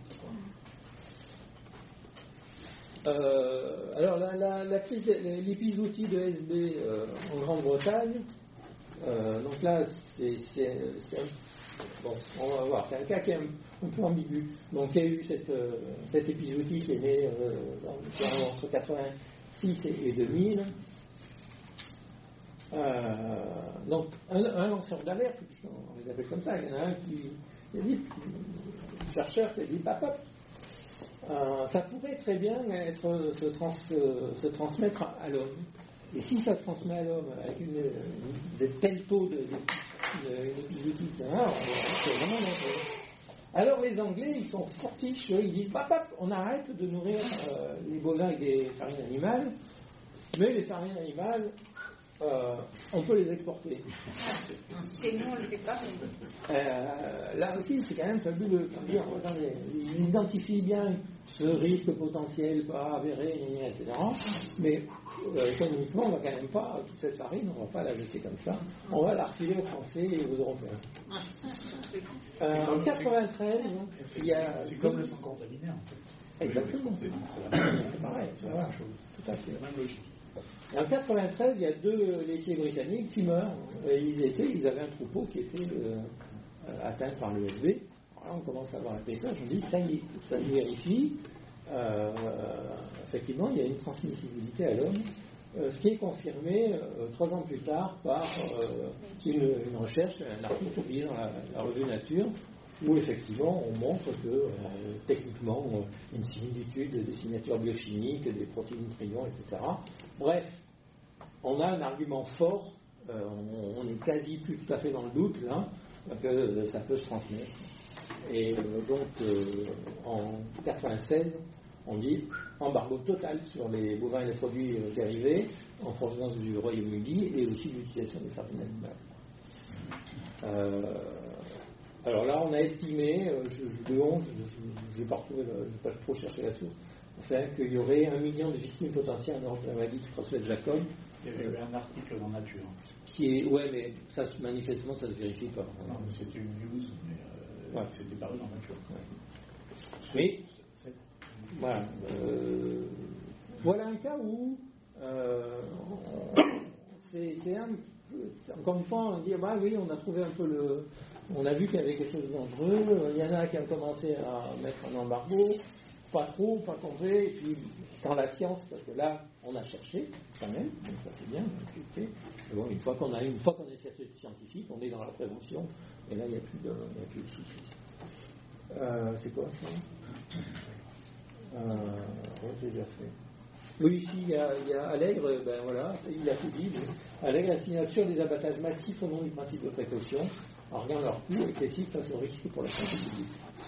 Alors la crise, l'épizootie de SB en Grande-Bretagne, donc là on va voir, c'est un cas qui est un peu ambigu. Donc il y a eu cette épizootie qui est née entre 86 et 2000. Donc un lanceur d'alerte, puisqu'on les appelle comme ça, il y en a un qui a dit, le chercheur qui a dit papa, ça pourrait très bien se transmettre à l'homme. Et si ça se transmet à l'homme avec de tels taux d'épizootie, c'est vraiment dangereux. Alors les Anglais, ils sont fortiches, ils disent papa, on arrête de nourrir les bovins avec des farines animales, mais les farines animales, on peut les exporter. Chez nous, on ne le fait pas. Là aussi, c'est quand même fabuleux. Ils identifient bien ce risque potentiel, pas avéré, etc. Mais économiquement, on ne va quand même pas, toute cette farine, on ne va pas la jeter comme ça. On va la refiler aux Français et aux Européens. En 93, il y a... C'est comme le sang contaminé, en fait. Exactement. C'est pareil, c'est la même chose. Tout à fait. C'est la même logique. En 93, il y a 2 laitiers britanniques qui meurent. Et ils avaient un troupeau qui était atteint par le l'ESB. Là, on commence à avoir un paysage, on dit ça y est, ça se vérifie. Effectivement, il y a une transmissibilité à l'homme, ce qui est confirmé 3 ans plus tard par une recherche, un article publié dans la revue Nature, où effectivement on montre que techniquement une similitude des signatures biochimiques, des protéines trions, etc. Bref, on a un argument fort, on est quasi plus tout à fait dans le doute là, que ça peut se transmettre. Et donc en 96, on dit embargo total sur les bovins et les produits dérivés en provenance du Royaume-Uni et aussi l'utilisation des farines animales. Alors là, on a estimé, je n'ai pas trop cherché la source, enfin, qu'il y aurait 1 million de victimes potentielles en Europe. On m'a dit que François Jacob. Il y avait eu un article dans Nature. Qui est, ouais, mais ça, manifestement, ça ne se vérifie pas. Non, mais c'était une news, mais c'était paru dans Nature. Ouais. Mais, voilà. Voilà un cas où c'est encore une fois, on dit bah oui, on a trouvé un peu on a vu qu'il y avait quelque chose de dangereux. Il y en a qui ont commencé à mettre un embargo, pas trop, pas complet. Et puis dans la science, parce que là, on a cherché quand même, donc ça c'est bien. Mais bon, une fois qu'on est scientifique, on est dans la prévention. Et là, il n'y a plus de soucis. C'est quoi ça? J'ai déjà fait. Oui, ici, il y a Allègre, ben voilà, il a tout dit. Allègre a signature des abattages massifs au nom du principe de précaution, en regardant leur coût excessif face au risque pour la santé publique.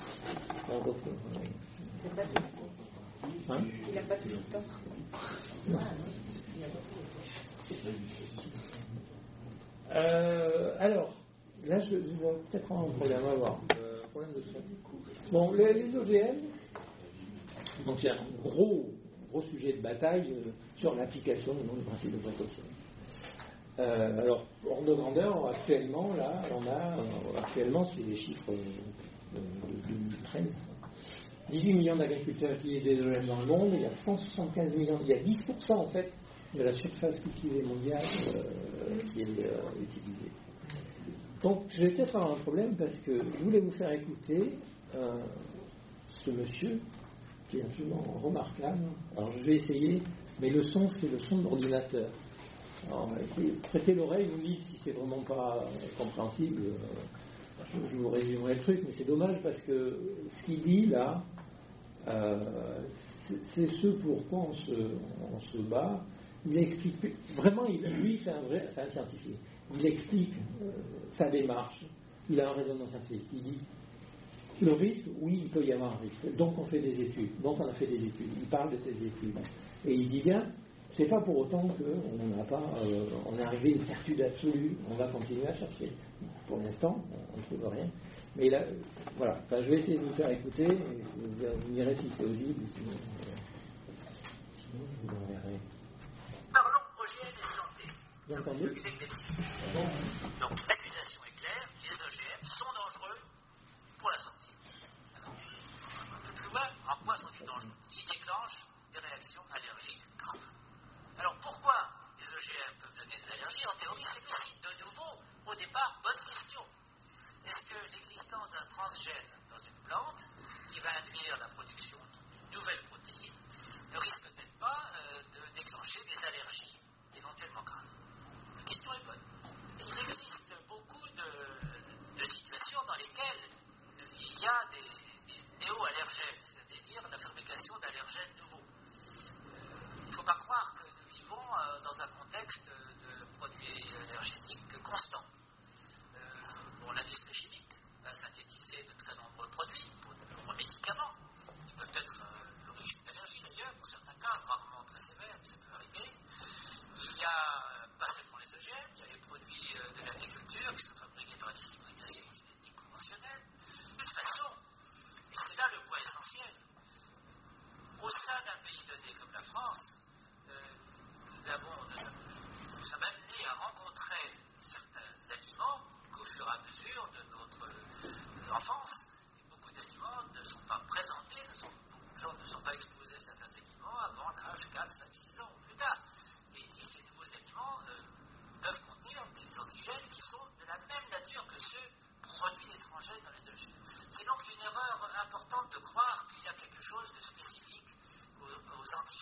Il n'a pas toujours tort. Non. Alors, là, je vais peut-être avoir un problème à voir. Problème de son. Bon, les OGM, donc c'est un gros sujet de bataille sur l'application du nom du principe de précaution. Alors, ordre de grandeur, actuellement, là, c'est les chiffres de 2013. 18 millions d'agriculteurs utilisent des OGM dans le monde, il y a 175 millions, il y a 10% en fait de la surface cultivée mondiale qui est utilisée. Donc, je vais peut-être avoir un problème parce que je voulais vous faire écouter ce monsieur qui est absolument remarquable. Alors je vais essayer, mais le son, c'est le son de l'ordinateur. Alors prêtez l'oreille, vous me dites si c'est vraiment pas compréhensible. Je vous résumerai le truc, mais c'est dommage parce que ce qu'il dit là, c'est ce pourquoi on se bat. Il explique, vraiment, lui c'est un scientifique. Il explique sa démarche. Il a un raisonnement scientifique. Il dit le risque, oui, il peut y avoir un risque. Donc on fait des études. Donc on a fait des études. Il parle de ces études. Et il dit bien, c'est pas pour autant qu'on est arrivé à une certitude absolue. On va continuer à chercher. Pour l'instant, on ne trouve rien. Mais là, voilà. Enfin, je vais essayer de vous faire écouter. Et vous me direz si c'est audible. Sinon, je vous enverrai. Parlons OGM et santé. Vous entendez? Donc l'accusation est claire, les OGM sont dangereux pour la santé. Alors, un peu plus loin, en quoi sont-ils dangereux? Ils déclenchent des réactions allergiques graves. Alors pourquoi les OGM peuvent donner des allergies? En théorie, c'est possible. De nouveau, au départ, bonne question. Est-ce que l'existence d'un transgène dans une plante qui va induire la production d'une nouvelle protéine ne risque peut-être pas de déclencher des allergies éventuellement graves? La question est bonne. Il existe beaucoup de situations dans lesquelles il y a des néo-allergènes, c'est-à-dire la fabrication d'allergènes nouveaux. Il ne faut pas croire que nous vivons dans un contexte de produits allergéniques constants. L'industrie chimique va synthétiser de très nombreux produits,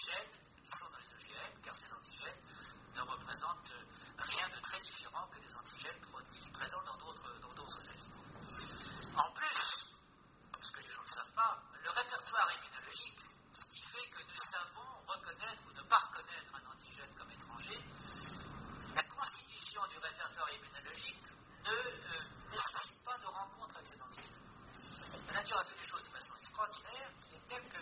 antigènes qui sont dans les OGM, car ces antigènes ne représentent rien de très différent que les antigènes produits présents dans d'autres aliments. En plus, ce que les gens ne savent pas, le répertoire immunologique, ce qui fait que nous savons reconnaître ou ne pas reconnaître un antigène comme étranger, la constitution du répertoire immunologique ne nécessite pas de rencontre avec cet antigène. La nature a fait les choses de façon extraordinaire, qui est telle que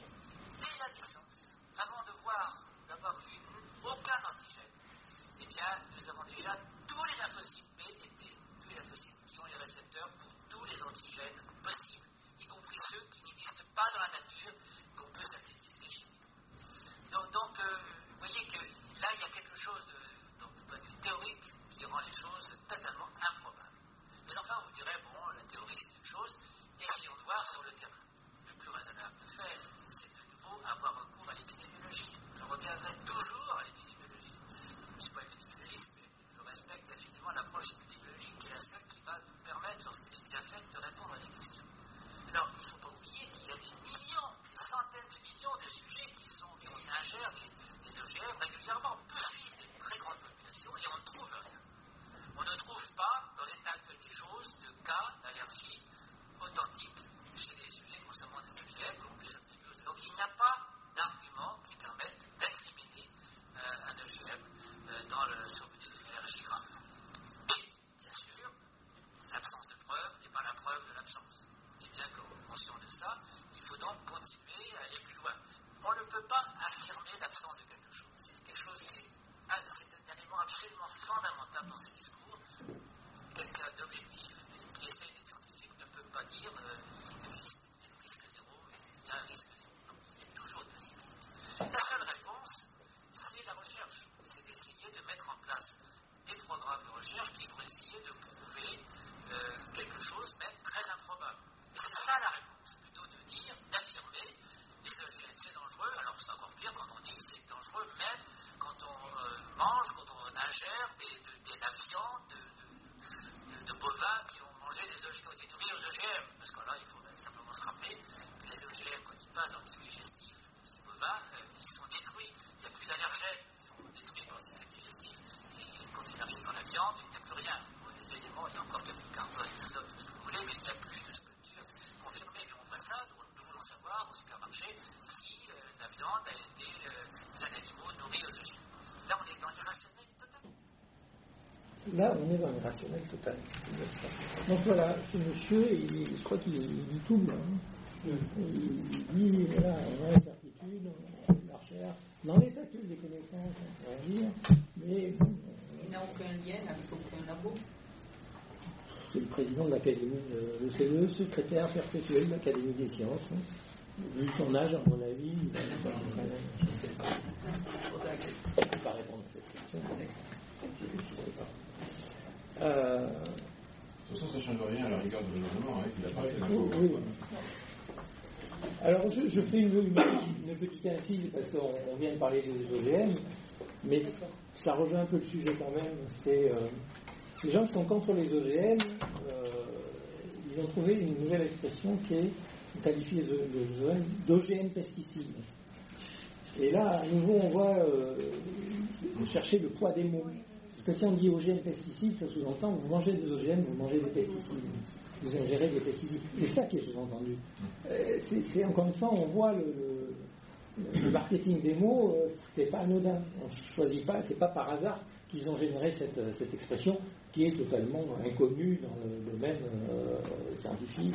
dès la naissance, avant d'avoir vu aucun antigène, eh bien, nous avons déjà tous les lymphocytes B et T, tous les lymphocytes qui ont les récepteurs pour tous les antigènes possibles, y compris ceux qui n'existent pas dans la nature, qu'on peut synthétiser chimiquement. Donc, vous voyez que là, il y a quelque chose du point de vue théorique qui rend les choses totalement improbables. Mais enfin, vous direz, bon, la théorie c'est une chose, essayons de voir sur le terrain. Le plus raisonnable à faire, c'est de nouveau avoir recours à l'épidémiologie. Je reviendrai toujours à l'épidémiologie. Je ne suis pas épidémiologiste, mais je respecte infiniment l'approche épidémiologique qui est la seule qui va nous permettre, lorsqu'elle est bien faite, de répondre à des questions. Alors, il ne faut pas oublier qu'il y a des millions, des centaines de millions de sujets qui ingèrent des OGM régulièrement. On peut suivre des très grandes populations et on ne trouve rien. On ne trouve pas, dans l'état actuel des choses, de cas d'allergie authentique chez les sujets consommant des OGM qu'on puisse attribuer. Donc il n'y a pas d'argument qui permette d'incriminer un OGM survenu d'une allergie grave. Et, bien sûr, l'absence de preuve n'est pas la preuve de l'absence. Et bien conscient de ça, il faut donc continuer à aller plus loin. On ne peut pas affirmer l'absence de quelque chose. C'est quelque chose qui est un élément absolument fondamental dans ces discours. Quelqu'un d'objectif qui essaye d'être scientifique ne peut pas dire il existe un risque zéro, il y a un risque zéro. Non, il y a toujours une possibilité. La seule réponse, c'est la recherche. C'est d'essayer de mettre en place des programmes de recherche qui vont essayer de prouver quelque chose, même très improbable. Et c'est ça la réponse, plutôt de dire, d'affirmer les OGM, c'est dangereux. Alors c'est encore pire quand on dit que c'est dangereux, même quand on mange, quand on ingère de la viande de bovins qui ont mangé des OGM, qui ont été nourris aux OGM. Parce que là, il faut simplement se rappeler que les OGM, quand ils passent dans le tube digestif de ces bovins, ils sont détruits. Il n'y a plus d'allergènes, ils sont détruits dans le système digestif. Et quand ils arrivent dans la viande, il n'y a plus rien. Bon, les éléments, il y a encore quelques carbone, l'azote, tout ce que vous voulez, mais il n'y a plus de structure confirmée. Mais on voit ça, nous voulons savoir au supermarché si la viande a été des animaux nourris aux OGM. Là, on est dans l'irrationnel total. Là, on est dans l'irrationnel total. Donc voilà, ce monsieur, je crois qu'il dit tout bien. Il dit, voilà, on a une certitude, on fait de la recherche. Dans l'état actuel des connaissances, on peut agir, mais bon. Il n'a aucun lien avec aucun labo. C'est le président de l'Académie, c'est le secrétaire perpétuel de l'Académie des sciences. Vu son âge, à mon avis, il va pas je ne sais pas. Je ne peux pas répondre à cette question. Je ne sais pas. De toute façon, ça ne change rien à la rigueur du gouvernement, qu'il n'a pas fait d'infos. Oui. Alors, je fais une petite incise parce qu'on vient de parler des OGM, mais ça rejoint un peu le sujet quand même. C'est les gens qui sont contre les OGM, ils ont trouvé une nouvelle expression qui est on qualifie les OGM d'OGM pesticides. Et là, à nouveau, on va chercher le poids des mots. Parce que si on dit OGM pesticides, ça sous-entend vous mangez des OGM, vous mangez des pesticides. Vous ingérez des pesticides. C'est ça qui est sous-entendu. C'est encore une fois, on voit le marketing des mots, c'est pas anodin. On ne choisit pas, c'est pas par hasard qu'ils ont généré cette expression qui est totalement inconnue dans le domaine scientifique.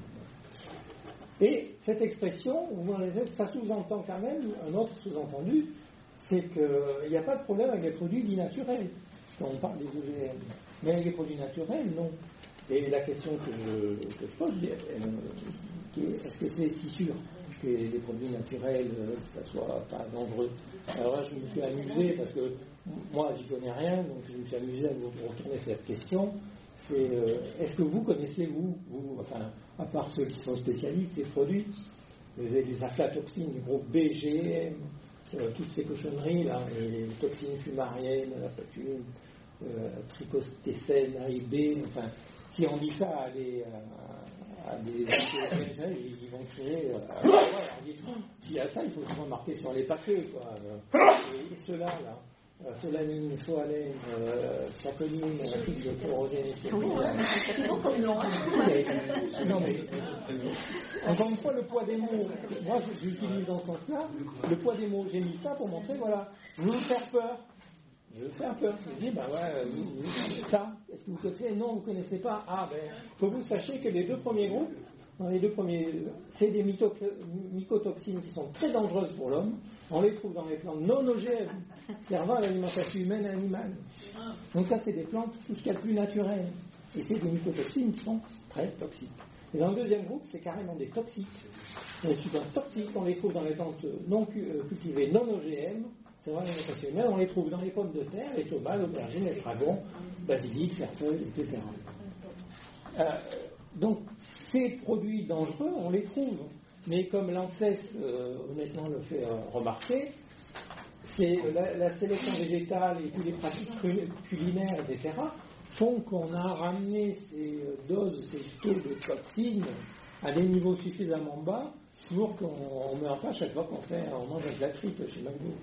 Et cette expression, ça sous-entend quand même un autre sous-entendu, c'est qu'il n'y a pas de problème avec les produits dits naturels, quand on parle des OGM. Mais avec les produits naturels, non. Et la question que je pose, est-ce que c'est si sûr que les produits naturels, ça soit pas dangereux? Alors là, je me suis amusé, parce que moi, j'y connais rien, donc je me suis amusé à vous retourner cette question. C'est est-ce que vous connaissez, vous, enfin, à part ceux qui sont spécialistes des produits, les aflatoxines du groupe BGM, toutes ces cochonneries, là, les toxines fumariennes, la patine, tricostécène, AIB, enfin, si on dit ça à des ils vont créer. On dit, s'il y a ça, il faut se remarquer sur les paquets, quoi. Et ceux-là, là. Solanine, soalène, saponine, acide de chlorogénétique. Non mais, encore une fois, le poids des mots, moi j'utilise dans ce sens-là, le poids des mots, j'ai mis ça pour montrer, voilà, je veux vous faire peur. Je veux faire peur. Je dis, ben ouais, ça, est-ce que vous connaissez? Non, vous ne connaissez pas. Ah ben, il faut que vous sachiez que les deux premiers groupes, dans les deux premiers, c'est des mycotoxines qui sont très dangereuses pour l'homme. On les trouve dans les plantes non OGM, servant à l'alimentation humaine et animale. Donc ça, c'est des plantes, tout ce qu'il y a de plus naturel. Et c'est des mycotoxines qui sont très toxiques. Et dans le deuxième groupe, c'est carrément des toxiques. Les substances toxiques, on les trouve dans les plantes non cultivées, non OGM, servant à l'alimentation humaine. On les trouve dans les pommes de terre, les tomates, l'aubergine, les dragons, basilic, cerfeuil, etc. Donc, ces produits dangereux, on les trouve. Mais comme l'ANSES, honnêtement, le fait remarquer, c'est la sélection végétale et toutes les pratiques culinaires, etc., font qu'on a ramené ces doses, ces taux de toxines à des niveaux suffisamment bas pour qu'on ne meure pas chaque fois on mange de la frite chez McDo.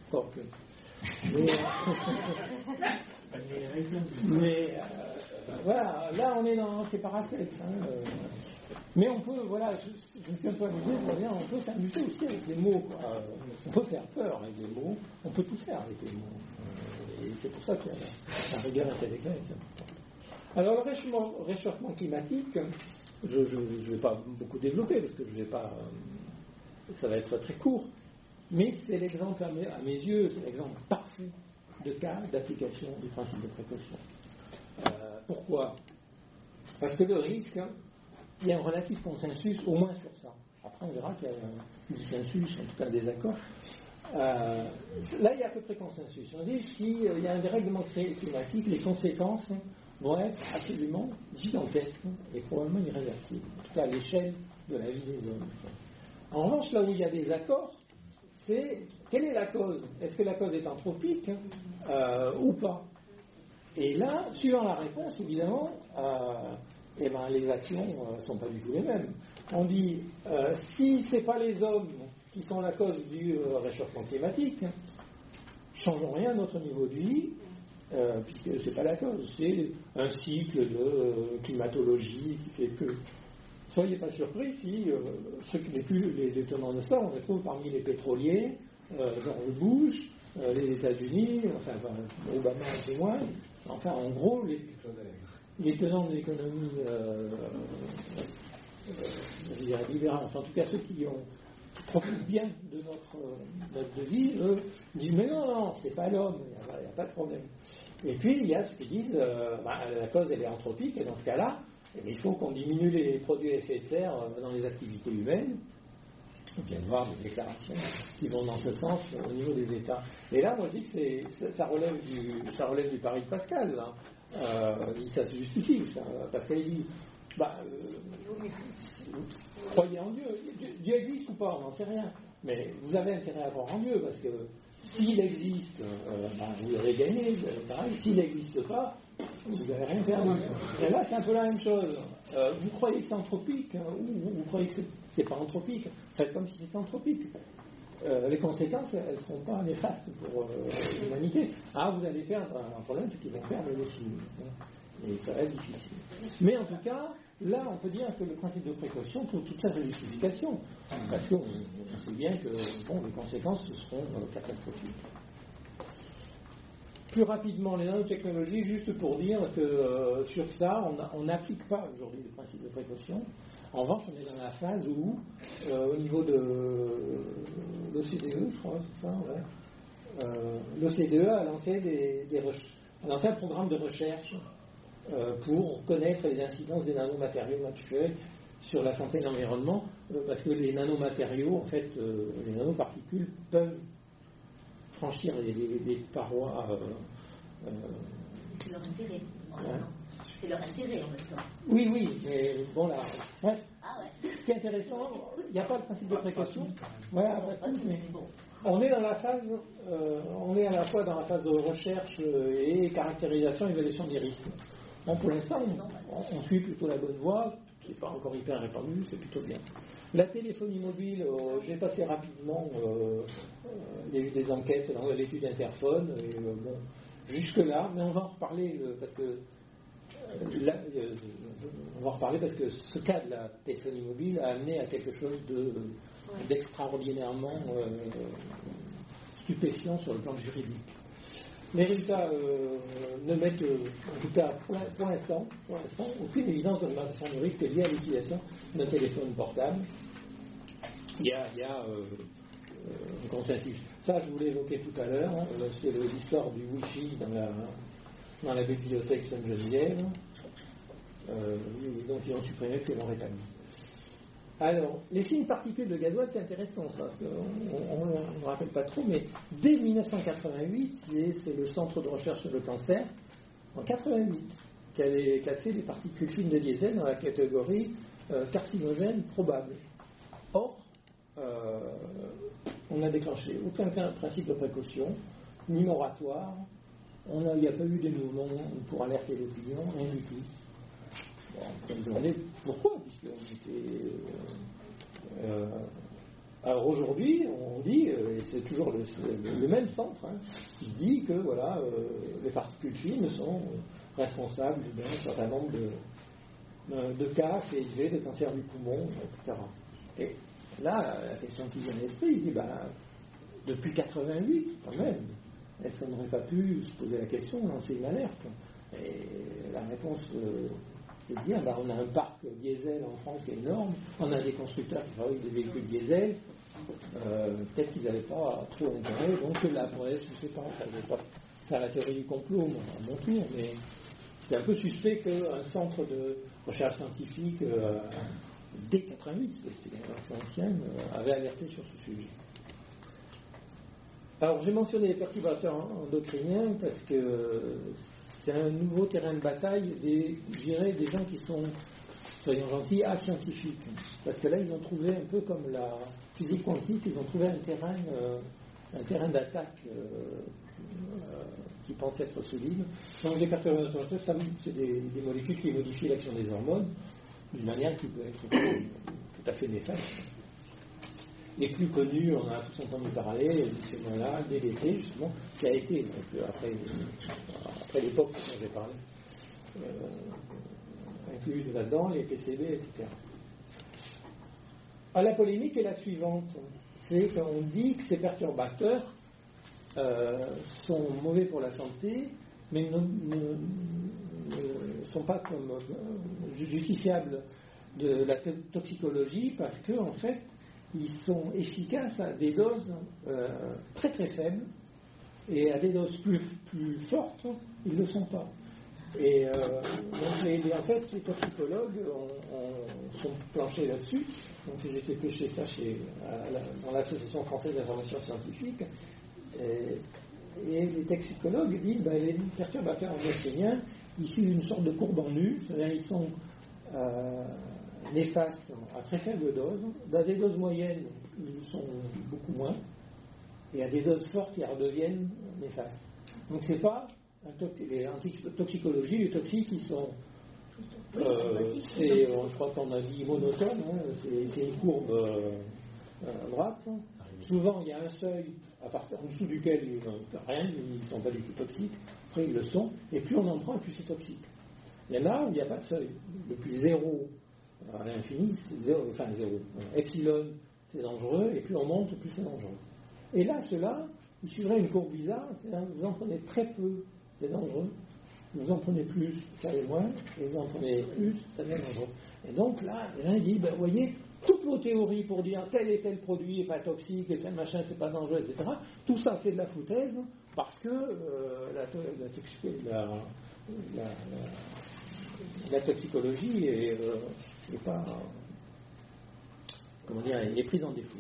Mais voilà, là on est dans c'est Paracels. Mais on peut, voilà, je me suis un peu amusé pour dire, on peut s'amuser aussi avec les mots. On peut faire peur avec les mots, on peut tout faire avec les mots. Et c'est pour ça que la rigueur intellectuelle est importante. Alors le réchauffement climatique, je ne vais pas beaucoup développer parce que je vais pas, ça va être très court, mais c'est l'exemple à mes yeux, c'est l'exemple parfait de cas d'application du principe de précaution. Pourquoi? Parce que le risque, il y a un relatif consensus au moins sur ça. Après on verra qu'il y a un dissensus, en tout cas un désaccord. Là il y a à peu près consensus. On dit s'il y a un dérèglement climatique, les conséquences vont être absolument gigantesques et probablement irréversibles, en tout cas à l'échelle de la vie des hommes. En revanche, là où il y a des accords, c'est quelle est la cause? Est-ce que la cause est anthropique ou pas? Et là, suivant la réponse, évidemment, les actions ne sont pas du tout les mêmes. On dit, si ce n'est pas les hommes qui sont la cause du réchauffement climatique, changeons rien à notre niveau de vie, puisque ce n'est pas la cause, c'est un cycle de climatologie qui fait que. Soyez pas surpris si ceux qui les tenants de ça, on les trouve parmi les pétroliers, George Bush, les États-Unis, enfin Obama un peu moins, enfin en gros les tenants de l'économie libérale, enfin en tout cas ceux qui profitent bien de notre vie, eux disent mais non, c'est pas l'homme, il n'y a pas de problème. Et puis il y a ceux qui disent la cause elle est anthropique et dans ce cas-là, il faut qu'on diminue les produits à effet de serre dans les activités humaines. On vient de voir des déclarations qui vont dans ce sens au niveau des États. Et là, moi je dis que ça relève du pari de Pascal. Ça se justifie. Pascal dit croyez en Dieu. Dieu existe ou pas, on n'en sait rien. Mais vous avez intérêt à croire en Dieu parce que s'il existe, vous avez gagné. Pareil, s'il n'existe pas, vous n'avez rien perdu. Et là, c'est un peu la même chose. Vous croyez que c'est anthropique ou vous croyez que c'est pas anthropique. Faites comme si c'était anthropique. Les conséquences, elles ne seront pas néfastes pour l'humanité. Vous allez perdre un problème, c'est qu'ils vont perdre les signes. Et ça va être difficile. Mais en tout cas, là, on peut dire que le principe de précaution trouve toute sa justification. Parce qu'on sait bien que les conséquences seront catastrophiques. Plus rapidement, les nanotechnologies, juste pour dire que sur ça, on n'applique pas aujourd'hui le principe de précaution. En revanche, on est dans la phase où, au niveau de l'OCDE, je crois, c'est ça, ouais, l'OCDE a lancé un programme de recherche pour connaître les incidences des nanomatériaux actuels sur la santé et l'environnement, parce que les nanomatériaux, en fait, les nanoparticules peuvent franchir les parois. C'est leur intérêt. C'est leur intérêt en même temps. Oui, mais bon là. Ouais. Ce qui est intéressant, il n'y a pas de principe de précaution. Voilà, mais on est dans la phase, on est à la fois dans la phase de recherche et caractérisation et évaluation des risques. Bon, pour l'instant, on suit plutôt la bonne voie. c'est pas encore hyper répandu, c'est plutôt bien. La téléphonie mobile, j'ai passé rapidement, il y a eu des enquêtes dans l'étude Interphone, et, bon, jusque-là, mais on va en reparler parce que ce cas de la téléphonie mobile a amené à quelque chose d'extraordinairement stupéfiant sur le plan juridique. Les résultats ne mettent, en tout cas pour l'instant, aucune évidence de risque liée à l'utilisation d'un téléphone portable. Il y a un consensus. Ça, je vous l'ai évoqué tout à l'heure, c'est l'histoire du Wi-Fi dans la bibliothèque Sainte-Geneviève. Donc ils ont supprimé puis ils l'ont rétabli. Alors, les fines particules de gasoil, c'est intéressant, ça, parce qu'on ne rappelle pas trop, mais dès 1988, c'est le Centre de recherche sur le cancer, en 88, qui avait classé les particules fines de diesel dans la catégorie carcinogène probable. Or, on n'a déclenché aucun principe de précaution, ni moratoire, il n'y a pas eu de mouvement pour alerter l'opinion, rien du tout. Bon, on peut me demander pourquoi, puisqu'on était... alors aujourd'hui, on dit, et c'est toujours le même centre, qui dit que voilà, les particules fines sont responsables d'un certain nombre de cas assez élevés de cancer du poumon, etc. Et là, la question qui vient à l'esprit, il dit, depuis 88, quand même, est-ce qu'on n'aurait pas pu se poser la question, lancer une alerte? Et la réponse... c'est de dire, on a un parc diesel en France énorme, on a des constructeurs qui fabriquent des véhicules diesel, peut-être qu'ils n'avaient pas trop intérêt, donc la presse, je ne sais pas, je ne vais pas faire la théorie du complot à mon tour, mais c'est un peu suspect qu'un centre de recherche scientifique, dès 88, c'était assez ancien, avait alerté sur ce sujet. Alors j'ai mentionné les perturbateurs endocriniens parce que c'est un nouveau terrain de bataille des gens qui sont, soyons gentils, ascientifiques. Parce que là, ils ont trouvé, un peu comme la physique quantique, ils ont trouvé un terrain d'attaque qui pense être solide. Donc les perturbateurs, c'est des molécules qui modifient l'action des hormones d'une manière qui peut être tout à fait néfaste. Les plus connus, on a tous entendu parler, ces noms-là, DDT, justement, qui a été, donc, après l'époque dont j'ai parlé, inclus là-dedans, les PCB, etc. La polémique est la suivante, c'est qu'on dit que ces perturbateurs sont mauvais pour la santé, mais ne sont pas comme justifiables de la toxicologie, parce que, en fait, ils sont efficaces à des doses très très faibles, et à des doses plus fortes, ils ne le sont pas. Et donc en fait, les toxicologues sont planchés là-dessus. Donc j'ai fait pêcher ça dans l'Association française d'information scientifique. Et les toxicologues disent les perturbateurs endocriniens, ils suivent une sorte de courbe en U, c'est-à-dire ils sont néfastes à très faible dose. Dans des doses moyennes, ils sont beaucoup moins. Et à des doses fortes, ils redeviennent néfastes. Donc c'est pas les toxicologies, les toxiques, ils sont je crois qu'on a dit monotone, c'est une courbe droite. Souvent il y a un seuil en dessous duquel ils n'ont rien, ils ne sont pas du tout toxiques, après ils le sont, et plus on en prend, plus c'est toxique. Il y en a où il n'y a pas de seuil. Depuis 0 à l'infini, c'est 0. Epsilon, c'est dangereux, et plus on monte, plus c'est dangereux. Et là, ceux-là, il suivrait une courbe bizarre, c'est-à-dire que vous en prenez très peu, c'est dangereux. Vous en prenez plus, ça est moins, et vous en prenez plus, ça devient dangereux. Et donc là, les gens disent, vous voyez, toutes vos théories pour dire tel et tel produit n'est pas toxique, et tel machin c'est pas dangereux, etc., tout ça c'est de la foutaise, parce que la toxicologie est pas, comment dire, est prise en défaut.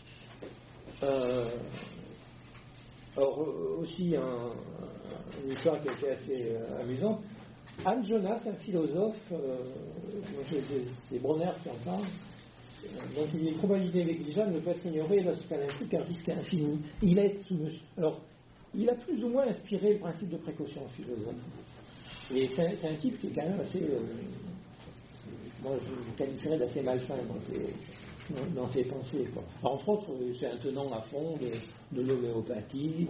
Alors aussi une histoire qui a été assez amusante. Hans Jonas, un philosophe, c'est Bronner qui en parle, donc il y a une probabilité négligeable ne peut être ignorée lorsqu'elle implique un risque infini. Il a plus ou moins inspiré le principe de précaution, ce philosophe. Et c'est un type qui est quand même assez moi je qualifierais d'assez malsain dans ses pensées, quoi. Alors, entre autres, c'est un tenant à fond de l'homéopathie,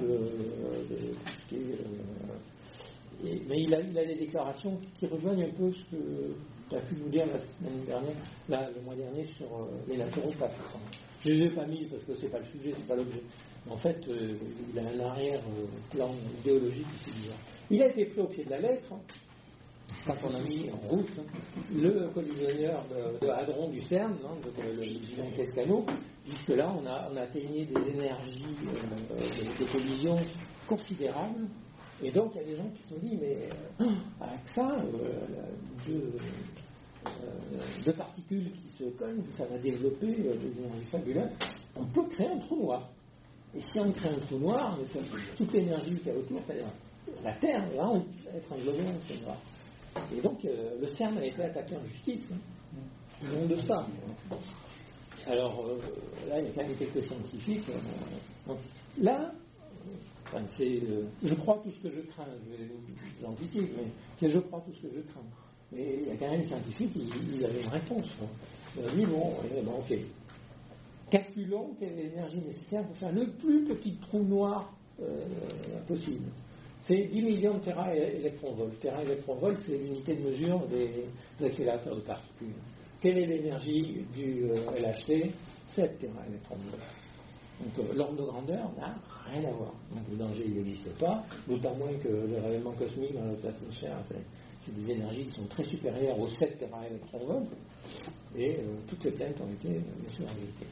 mais il a des déclarations qui rejoignent un peu ce que tu as pu nous dire le mois dernier sur les naturopathes. Je ne les ai pas mis parce que c'est pas le sujet, c'est pas l'objet. En fait, il a un arrière-plan idéologique qui est bizarre. Il a été pris au pied de la lettre quand on a mis en route le collisionneur de hadron du CERN, le gigan Cascano. Jusque-là, on a atteigné des énergies de collision considérables. Et donc, il y a des gens qui se sont dit, mais avec ça, deux particules qui se cognent, ça va développer des énergies fabuleuses. On peut créer un trou noir. Et si on crée un trou noir, toute l'énergie qu'il y a autour, c'est-à-dire la Terre, là, on va être englobé dans ce trou noir. Et donc, le CERN a été attaqué en justice, au nom de ça. Alors, là, il y a quand même quelques scientifiques. Là, je crois tout ce que je crains, j'anticipe, mais c'est je crois tout ce que je crains. Mais il y a quand même des scientifiques, ils avaient une réponse. Ils ont dit, bon, ok. Calculons quelle est l'énergie nécessaire pour faire le plus petit trou noir possible. C'est 10 millions de téraélectronvolts. Téraélectronvolts, c'est l'unité de mesure des accélérateurs de particules. Quelle est l'énergie du LHC? 7 téraélectronvolts. Donc l'ordre de grandeur n'a rien à voir. Donc le danger, il n'existe pas, d'autant moins que les rayonnements cosmiques dans notre atmosphère, c'est des énergies qui sont très supérieures aux 7 téraélectronvolts, et toutes ces plaintes ont été, bien sûr, évitées.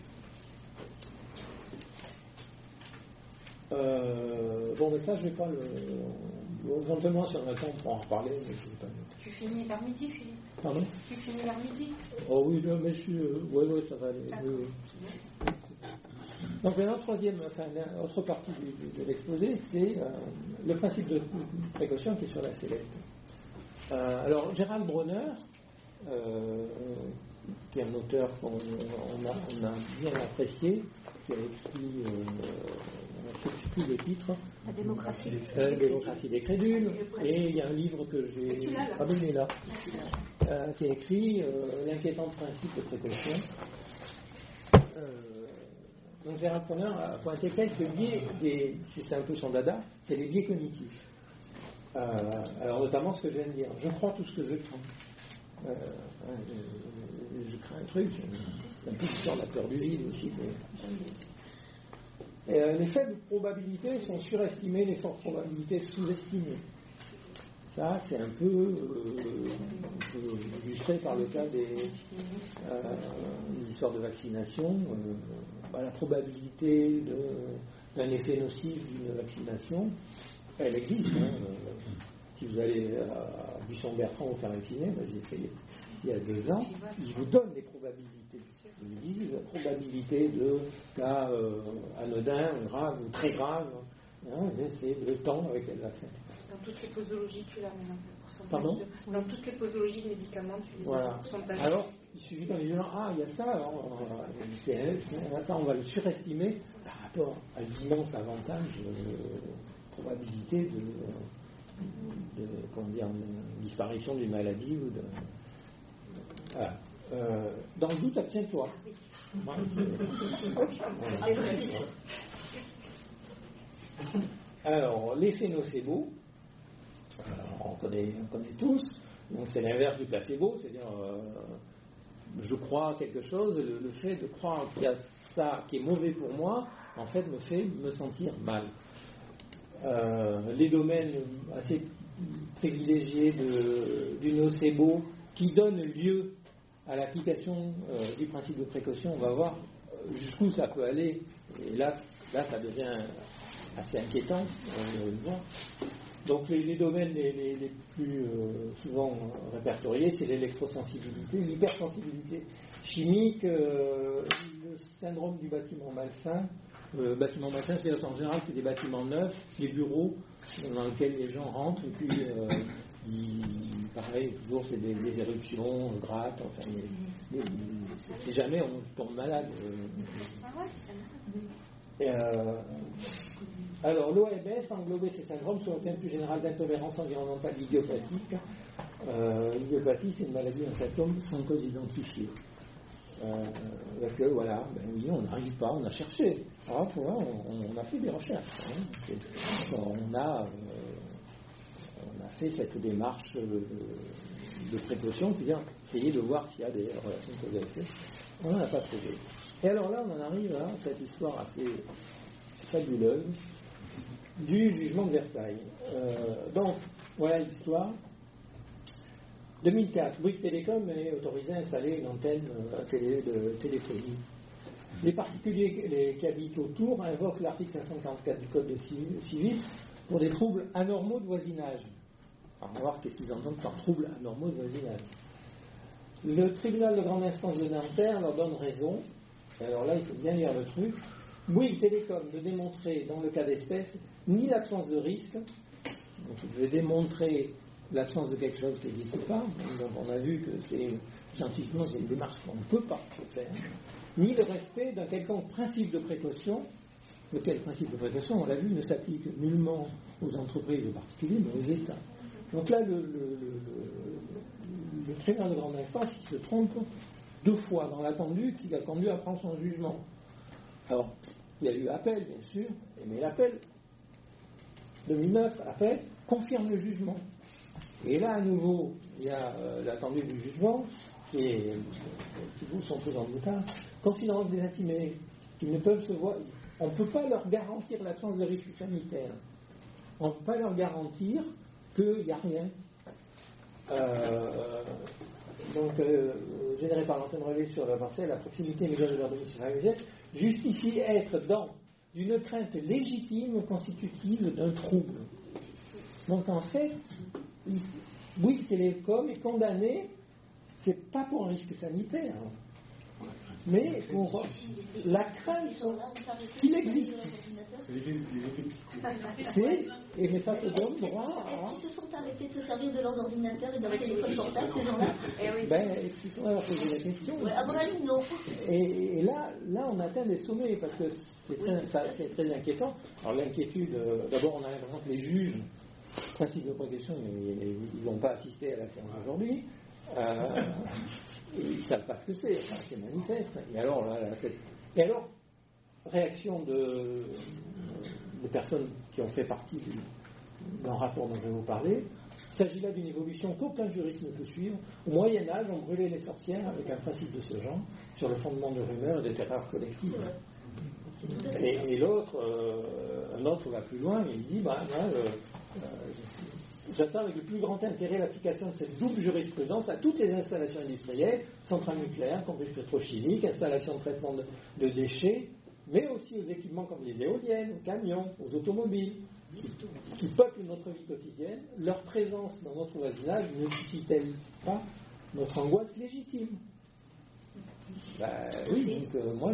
Bon, mais ça, je ne vais pas le... Éventuellement, si on a le temps, on pourra en reparler, mais je ne vais pas le... Tu finis vers midi, Philippe? Pardon? Tu finis vers midi? Oh oui, mais je suis... Oui, ça va aller. Oui. Donc, la autre partie de l'exposé, c'est le principe de précaution qui est sur la sellette. Alors, Gerald Bronner, qui est un auteur qu'on a bien apprécié, qui a écrit, je ne sais plus le titre, La démocratie. Démocratie des crédules, et il y a un livre que j'ai abonné là, qui a écrit L'inquiétant principe de précaution. Donc Gerald Bronner a pointé quelques biais, c'est un peu son dada, c'est les biais cognitifs. Alors notamment ce que je viens de dire, je crois tout ce que je crains. Je crains un truc, c'est un peu sur la peur du vide aussi. Les faibles probabilités sont surestimées, les fortes probabilités sous-estimées. Ça, c'est un peu illustré par le cas des histoires de vaccination. La probabilité d'un effet nocif d'une vaccination, elle existe. Si vous allez à Buisson-Bertrand vous faire vacciner, j'ai fait il y a 2 ans, ils vous donnent des probabilités. Ils disent la probabilité de cas anodin, grave ou très grave, c'est le temps avec le vaccin. Dans toutes les posologies, tu l'as maintenant. Pardon? Dans toutes les posologies de médicaments, tu les as. Pourcentage. Alors, il suffit d'en dire, il y a ça, alors, on va le surestimer par rapport à l'immense avantage de probabilité de disparition d'une maladie ou de. Voilà. Dans le doute, abstiens-toi. Alors, l'effet nocebo, on connaît tous, donc c'est l'inverse du placebo, c'est-à-dire je crois à quelque chose, le fait de croire qu'il y a ça qui est mauvais pour moi, en fait, me fait me sentir mal. Les domaines assez privilégiés du nocebo qui donnent lieu à l'application du principe de précaution, on va voir jusqu'où ça peut aller, et là ça devient assez inquiétant, on va le voir. Donc les domaines les plus souvent répertoriés, c'est l'électrosensibilité, l'hypersensibilité chimique, le syndrome du bâtiment malsain. Le bâtiment malsain, c'est en général c'est des bâtiments neufs, des bureaux dans lesquels les gens rentrent et puis pareil, toujours c'est des éruptions, grattes, enfin si jamais on tombe malade. Alors l'OMS a englobé ces syndromes sous le thème plus général d'intolérance environnementale idiopathique L'idiopathie, c'est une maladie, un symptôme sans cause identifiée. Parce que voilà, oui, on n'arrive pas, on a cherché. Alors, on a fait des recherches. On a fait cette démarche de précaution, c'est-à-dire essayer de voir s'il y a des relations de causalité. On n'en a pas trouvé. Et alors là, on en arrive à cette histoire assez fabuleuse du jugement de Versailles. Donc, voilà l'histoire. 2004, Bouygues Télécom est autorisé à installer une antenne de téléphonie. Les particuliers qui habitent autour invoquent l'article 544 du Code civil pour des troubles anormaux de voisinage. Alors, on va voir qu'est-ce qu'ils entendent par troubles anormaux de voisinage. Le tribunal de grande instance de Nanterre leur donne raison. Et alors là, il faut bien lire le truc. Bouygues Télécom ne démontrer, dans le cas d'espèce, ni l'absence de risque. Donc, il devait démontrer l'absence de quelque chose qui n'existe pas. Donc, on a vu que scientifiquement, c'est une démarche qu'on ne peut pas faire. Ni le respect d'un quelconque principe de précaution. Lequel principe de précaution, on l'a vu, ne s'applique nullement aux entreprises ou aux particuliers, mais aux États. Donc là, le tribunal de grande instance, il se trompe 2 fois dans l'attendu qui l'a conduit à prendre son jugement. Alors, il y a eu appel, bien sûr, mais l'appel 2009, appel, confirme le jugement. Et là, à nouveau, il y a l'attendu du jugement qui vaut son pesant de boutade, considérant des intimés qui ne peuvent se voir. On ne peut pas leur garantir l'absence de risque sanitaire. On ne peut pas leur garantir qu'il n'y a rien. Généré par l'antenne relais sur la parcelle, la proximité immédiate de leur domicile justifie être dans une crainte légitime constitutive d'un trouble. Donc en fait, Bouygues Télécom est condamné, c'est pas pour un risque sanitaire, mais pour la crainte qu'il existe. Mais ça te donne droit à... Est-ce qu'ils se sont arrêtés de se servir de leurs ordinateurs et de leurs téléphones portables, ces gens-là? Il faudrait leur poser la question. À mon avis, non. Et là, on atteint des sommets, parce que c'est très inquiétant. Alors l'inquiétude, d'abord on a l'impression que les juges, principe de précaution, ils n'ont pas assisté à la séance aujourd'hui. Ils ne savent pas ce que c'est, c'est manifeste. Et alors, réaction de personnes qui ont fait partie d'un rapport dont je vais vous parler. Il s'agit là d'une évolution qu'aucun juriste ne peut suivre. Au Moyen-Âge, on brûlait les sorcières avec un principe de ce genre, sur le fondement de rumeurs et de terreurs collectives. Et l'autre, un autre va plus loin, et il dit j'attends avec le plus grand intérêt l'application de cette double jurisprudence à toutes les installations industrielles, centrales nucléaires, complexes pétrochimiques, installations de traitement de déchets, mais aussi aux équipements comme les éoliennes, aux camions, aux automobiles, qui peuplent notre vie quotidienne. Leur présence dans notre voisinage ne suscite-t-elle pas notre angoisse légitime? Oui, donc moi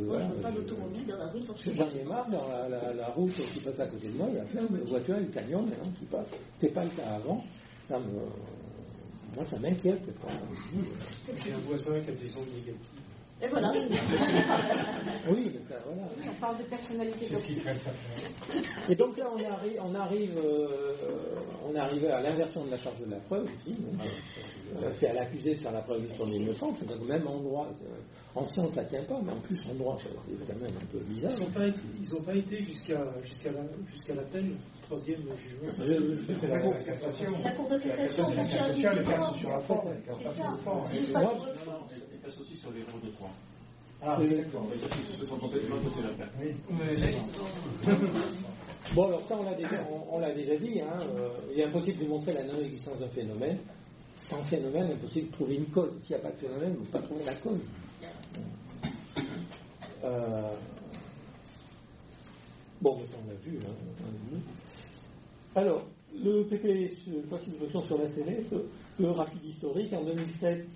j'en ai marre dans la route qui passe à côté de moi, il y a plein de voitures et de camions maintenant qui passent. C'était pas le cas avant. Moi ça m'inquiète. J'ai un voisin qui a des ondes négatives. Et voilà. Oui, mais ça, voilà. On parle de personnalité toxique. Et donc là, on arrive à l'inversion de la charge de la preuve aussi. C'est à l'accusé de faire la preuve de son innocence. Donc même en droit, en science ça ne tient pas, mais en plus en droit, c'est quand même un peu bizarre. Ils n'ont pas été jusqu'à l'appel, troisième jugement. C'est la cassation. La Cour de cassation, La cassation, elle casse sur la forme, elle casse pas sur le fond. Elle casse aussi sur les rôles de droit. Ah, d'accord. Ils se sont complètement côté la peine. Bon, alors ça, on l'a déjà dit. Il est impossible de montrer la non-existence d'un phénomène. Sans phénomène, impossible de trouver une cause. S'il n'y a pas de phénomène, on ne peut pas trouver la cause. Bon, mais ça, on l'a vu. Alors, le PP, voici une notion sur la CNS, le rapide historique. En 2007,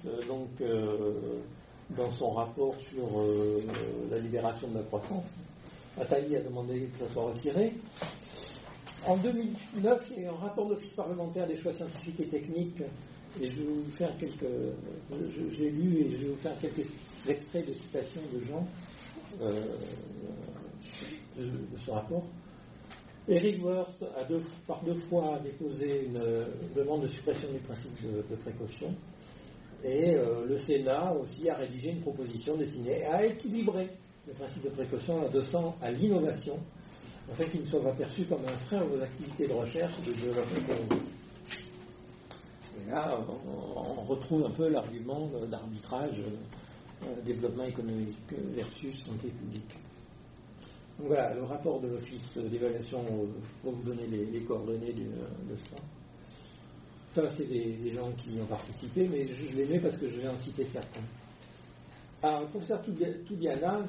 dans son rapport sur la libération de la croissance, Attali a demandé que ça soit retiré. En 2009, il y a eu un rapport d'office parlementaire des choix scientifiques et techniques, et je vais vous faire j'ai lu et je vais vous faire quelques extraits de citations de gens de ce rapport. Eric Woerth a par deux fois déposé une demande de suppression du principe de précaution. Et le Sénat aussi a rédigé une proposition destinée à équilibrer le principe de précaution en adossant à l'innovation, afin qu'il ne soit pas perçu comme un frein aux activités de recherche et de développement économique. Et là, on retrouve un peu l'argument d'arbitrage développement économique versus santé publique. Donc voilà, le rapport de l'Office d'évaluation, pour vous donner les coordonnées de ça. Ça, c'est des gens qui y ont participé, mais je les mets parce que je vais en citer certains. Alors, le professeur Toudiana,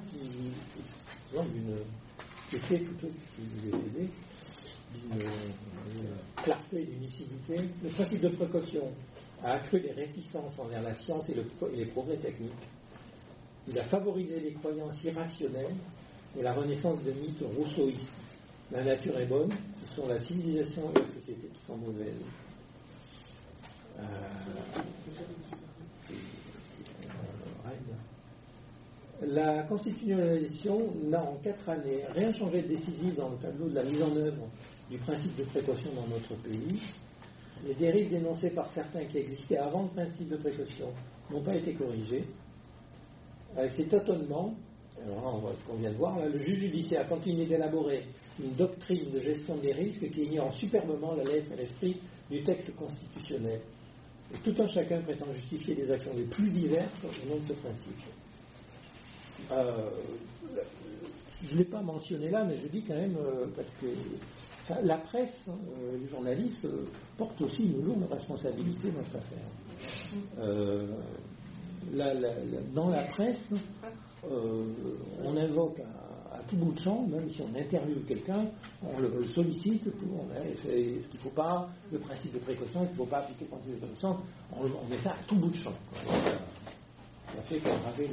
qui est plutôt d'une clarté et d'une lucidité, le principe de précaution a accru les réticences envers la science et les progrès techniques. Il a favorisé les croyances irrationnelles et la renaissance de mythes rousseauistes. La nature est bonne, ce sont la civilisation et la société qui sont mauvaises. La constitutionnalisation n'a en 4 années rien changé de décisif dans le tableau de la mise en œuvre du principe de précaution dans notre pays. Les dérives dénoncées par certains qui existaient avant le principe de précaution n'ont pas été corrigées. Avec cet étonnement, alors ce qu'on vient de voir, là, le juge judiciaire a continué d'élaborer une doctrine de gestion des risques qui ignore superbement la lettre et l'esprit du texte constitutionnel. Et tout un chacun prétend justifier les actions les plus diverses au nom de ce principe. Je ne l'ai pas mentionné là, mais je dis quand même, parce que la presse, les journalistes, portent aussi une lourde responsabilité dans cette affaire. Dans la presse, on invoque à tout bout de champ, même si on interviewe quelqu'un, on le sollicite pour est-ce qu'il ne faut pas le principe de précaution, est-ce qu'il ne faut pas appliquer le principe de précaution, on met ça à tout bout de champ. Ça fait qu'aggraver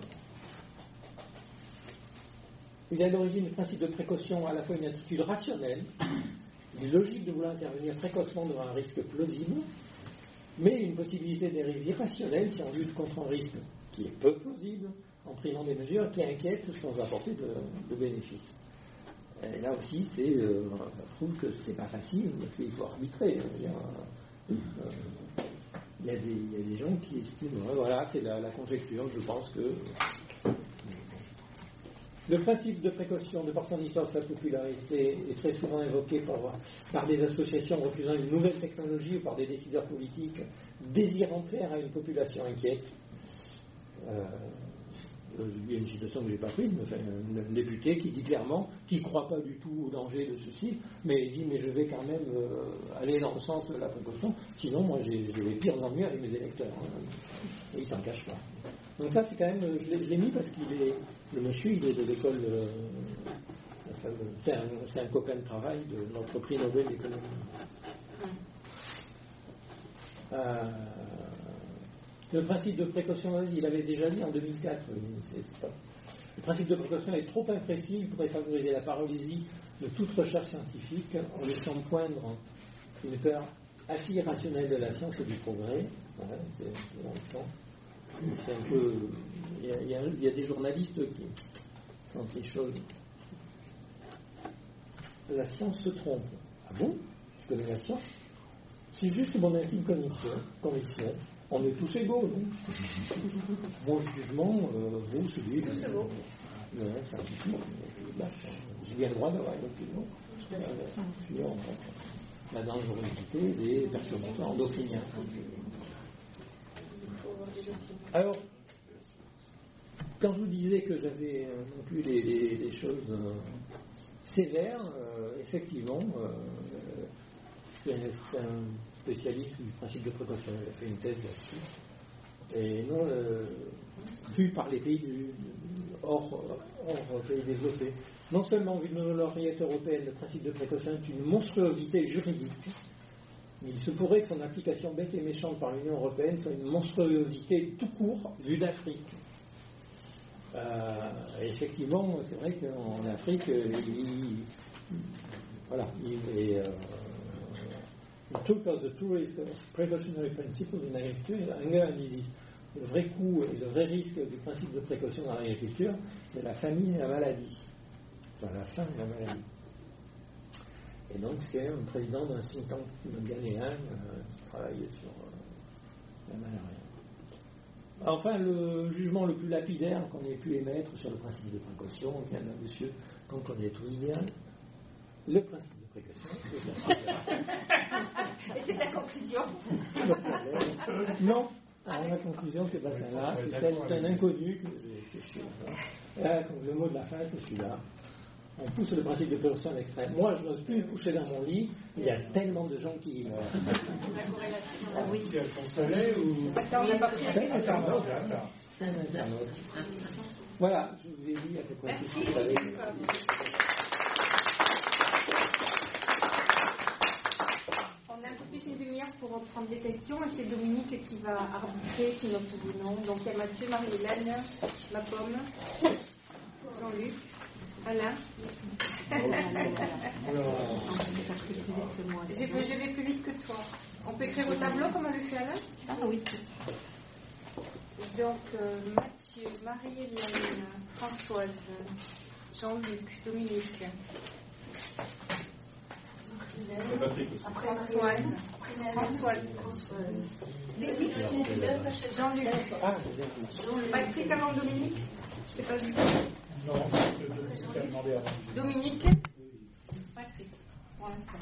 Il y a à l'origine du principe de précaution à la fois une attitude rationnelle, une logique de vouloir intervenir précocement devant un risque plausible, mais une possibilité de dérive irrationnelle si on lutte contre un risque qui est peu plausible, en prenant des mesures qui inquiètent sans apporter de bénéfices. Et là aussi, ça prouve que c'est pas facile, parce qu'il faut arbitrer. Il y a des gens qui estiment, voilà, c'est la conjecture, je pense que... Le principe de précaution, de par son histoire, sa popularité, est très souvent invoqué par des associations refusant une nouvelle technologie ou par des décideurs politiques désirant plaire à une population inquiète. Il y a une citation que je n'ai pas prise, mais un député qui dit clairement qu'il ne croit pas du tout au danger de ceci, mais il dit mais je vais quand même aller dans le sens de la précaution, sinon moi j'ai les pires ennuis avec mes électeurs. Et il ne s'en cache pas. Donc ça c'est quand même, je l'ai mis parce le monsieur il est de l'école, c'est un copain de travail de notre prix Nobel d'économie. Le principe de précaution, il avait déjà dit en 2004, le principe de précaution est trop imprécis, il pourrait favoriser la paralysie de toute recherche scientifique en laissant poindre une peur assez irrationnelle de la science et du progrès. Voilà, c'est un peu... Il y a des journalistes qui sentent les choses. La science se trompe. Ah bon? Tu connais la science? C'est juste mon intime conviction. On est tous égaux, non? Mon jugement, vous, celui de scientifique, j'ai bien le droit d'avoir une opinion sur la dangerosité des perturbateurs endocriniens. Alors, quand je vous disais que j'avais non plus des choses sévères, effectivement, c'est un spécialiste du principe de précaution, il a fait une thèse là-dessus. Et non, vu par les pays hors pays développés, non seulement vu de l'orientation européenne, le principe de précaution est une monstruosité juridique, mais il se pourrait que son application bête et méchante par l'Union européenne soit une monstruosité tout court vue d'Afrique. Et effectivement, c'est vrai qu'en Afrique, took us the true risk of precautionary principles in agriculture, le vrai coût et le vrai risque du principe de précaution dans l'agriculture, c'est la famine et la maladie. Enfin, la faim et la maladie. Et donc, c'est un président d'un think tank ghanéen qui travaille sur la malaria. Enfin, le jugement le plus lapidaire qu'on ait pu émettre sur le principe de précaution vient d'un monsieur qu'on connaît tous bien. Le principe de précaution, Et c'est ta conclusion? Non, alors, la conclusion, c'est pas celle-là, c'est celle d'un inconnu que je suis. Le mot de la fin, c'est celui-là. On pousse le principe de précaution à l'extrême. Moi, je n'ose plus me coucher dans mon lit, il y a tellement de gens qui y meurent. Ah oui. Si elles sont salées ou. Attends, on n'a pas pris C'est un internaute, internaute. C'est un internaute. Voilà, je vous ai dit à peu près tout ce que vous savez. On a un peu plus une demi-heure pour reprendre des questions et c'est Dominique qui va arbitrer si nous souvenons. Donc il y a Mathieu, Marie-Hélène, ma pomme, Jean-Luc, Alain. Je vais plus vite que toi. On peut écrire au tableau comme avait fait Alain? Ah oui. Donc Mathieu, Marie-Hélène, Françoise, Jean-Luc, Dominique. Françoise. Jean-Luc. Patrick avant Dominique? Je t'ai pas vu. Non, je t'ai demandé avant. Dominique. Patrick. Pour l'instant.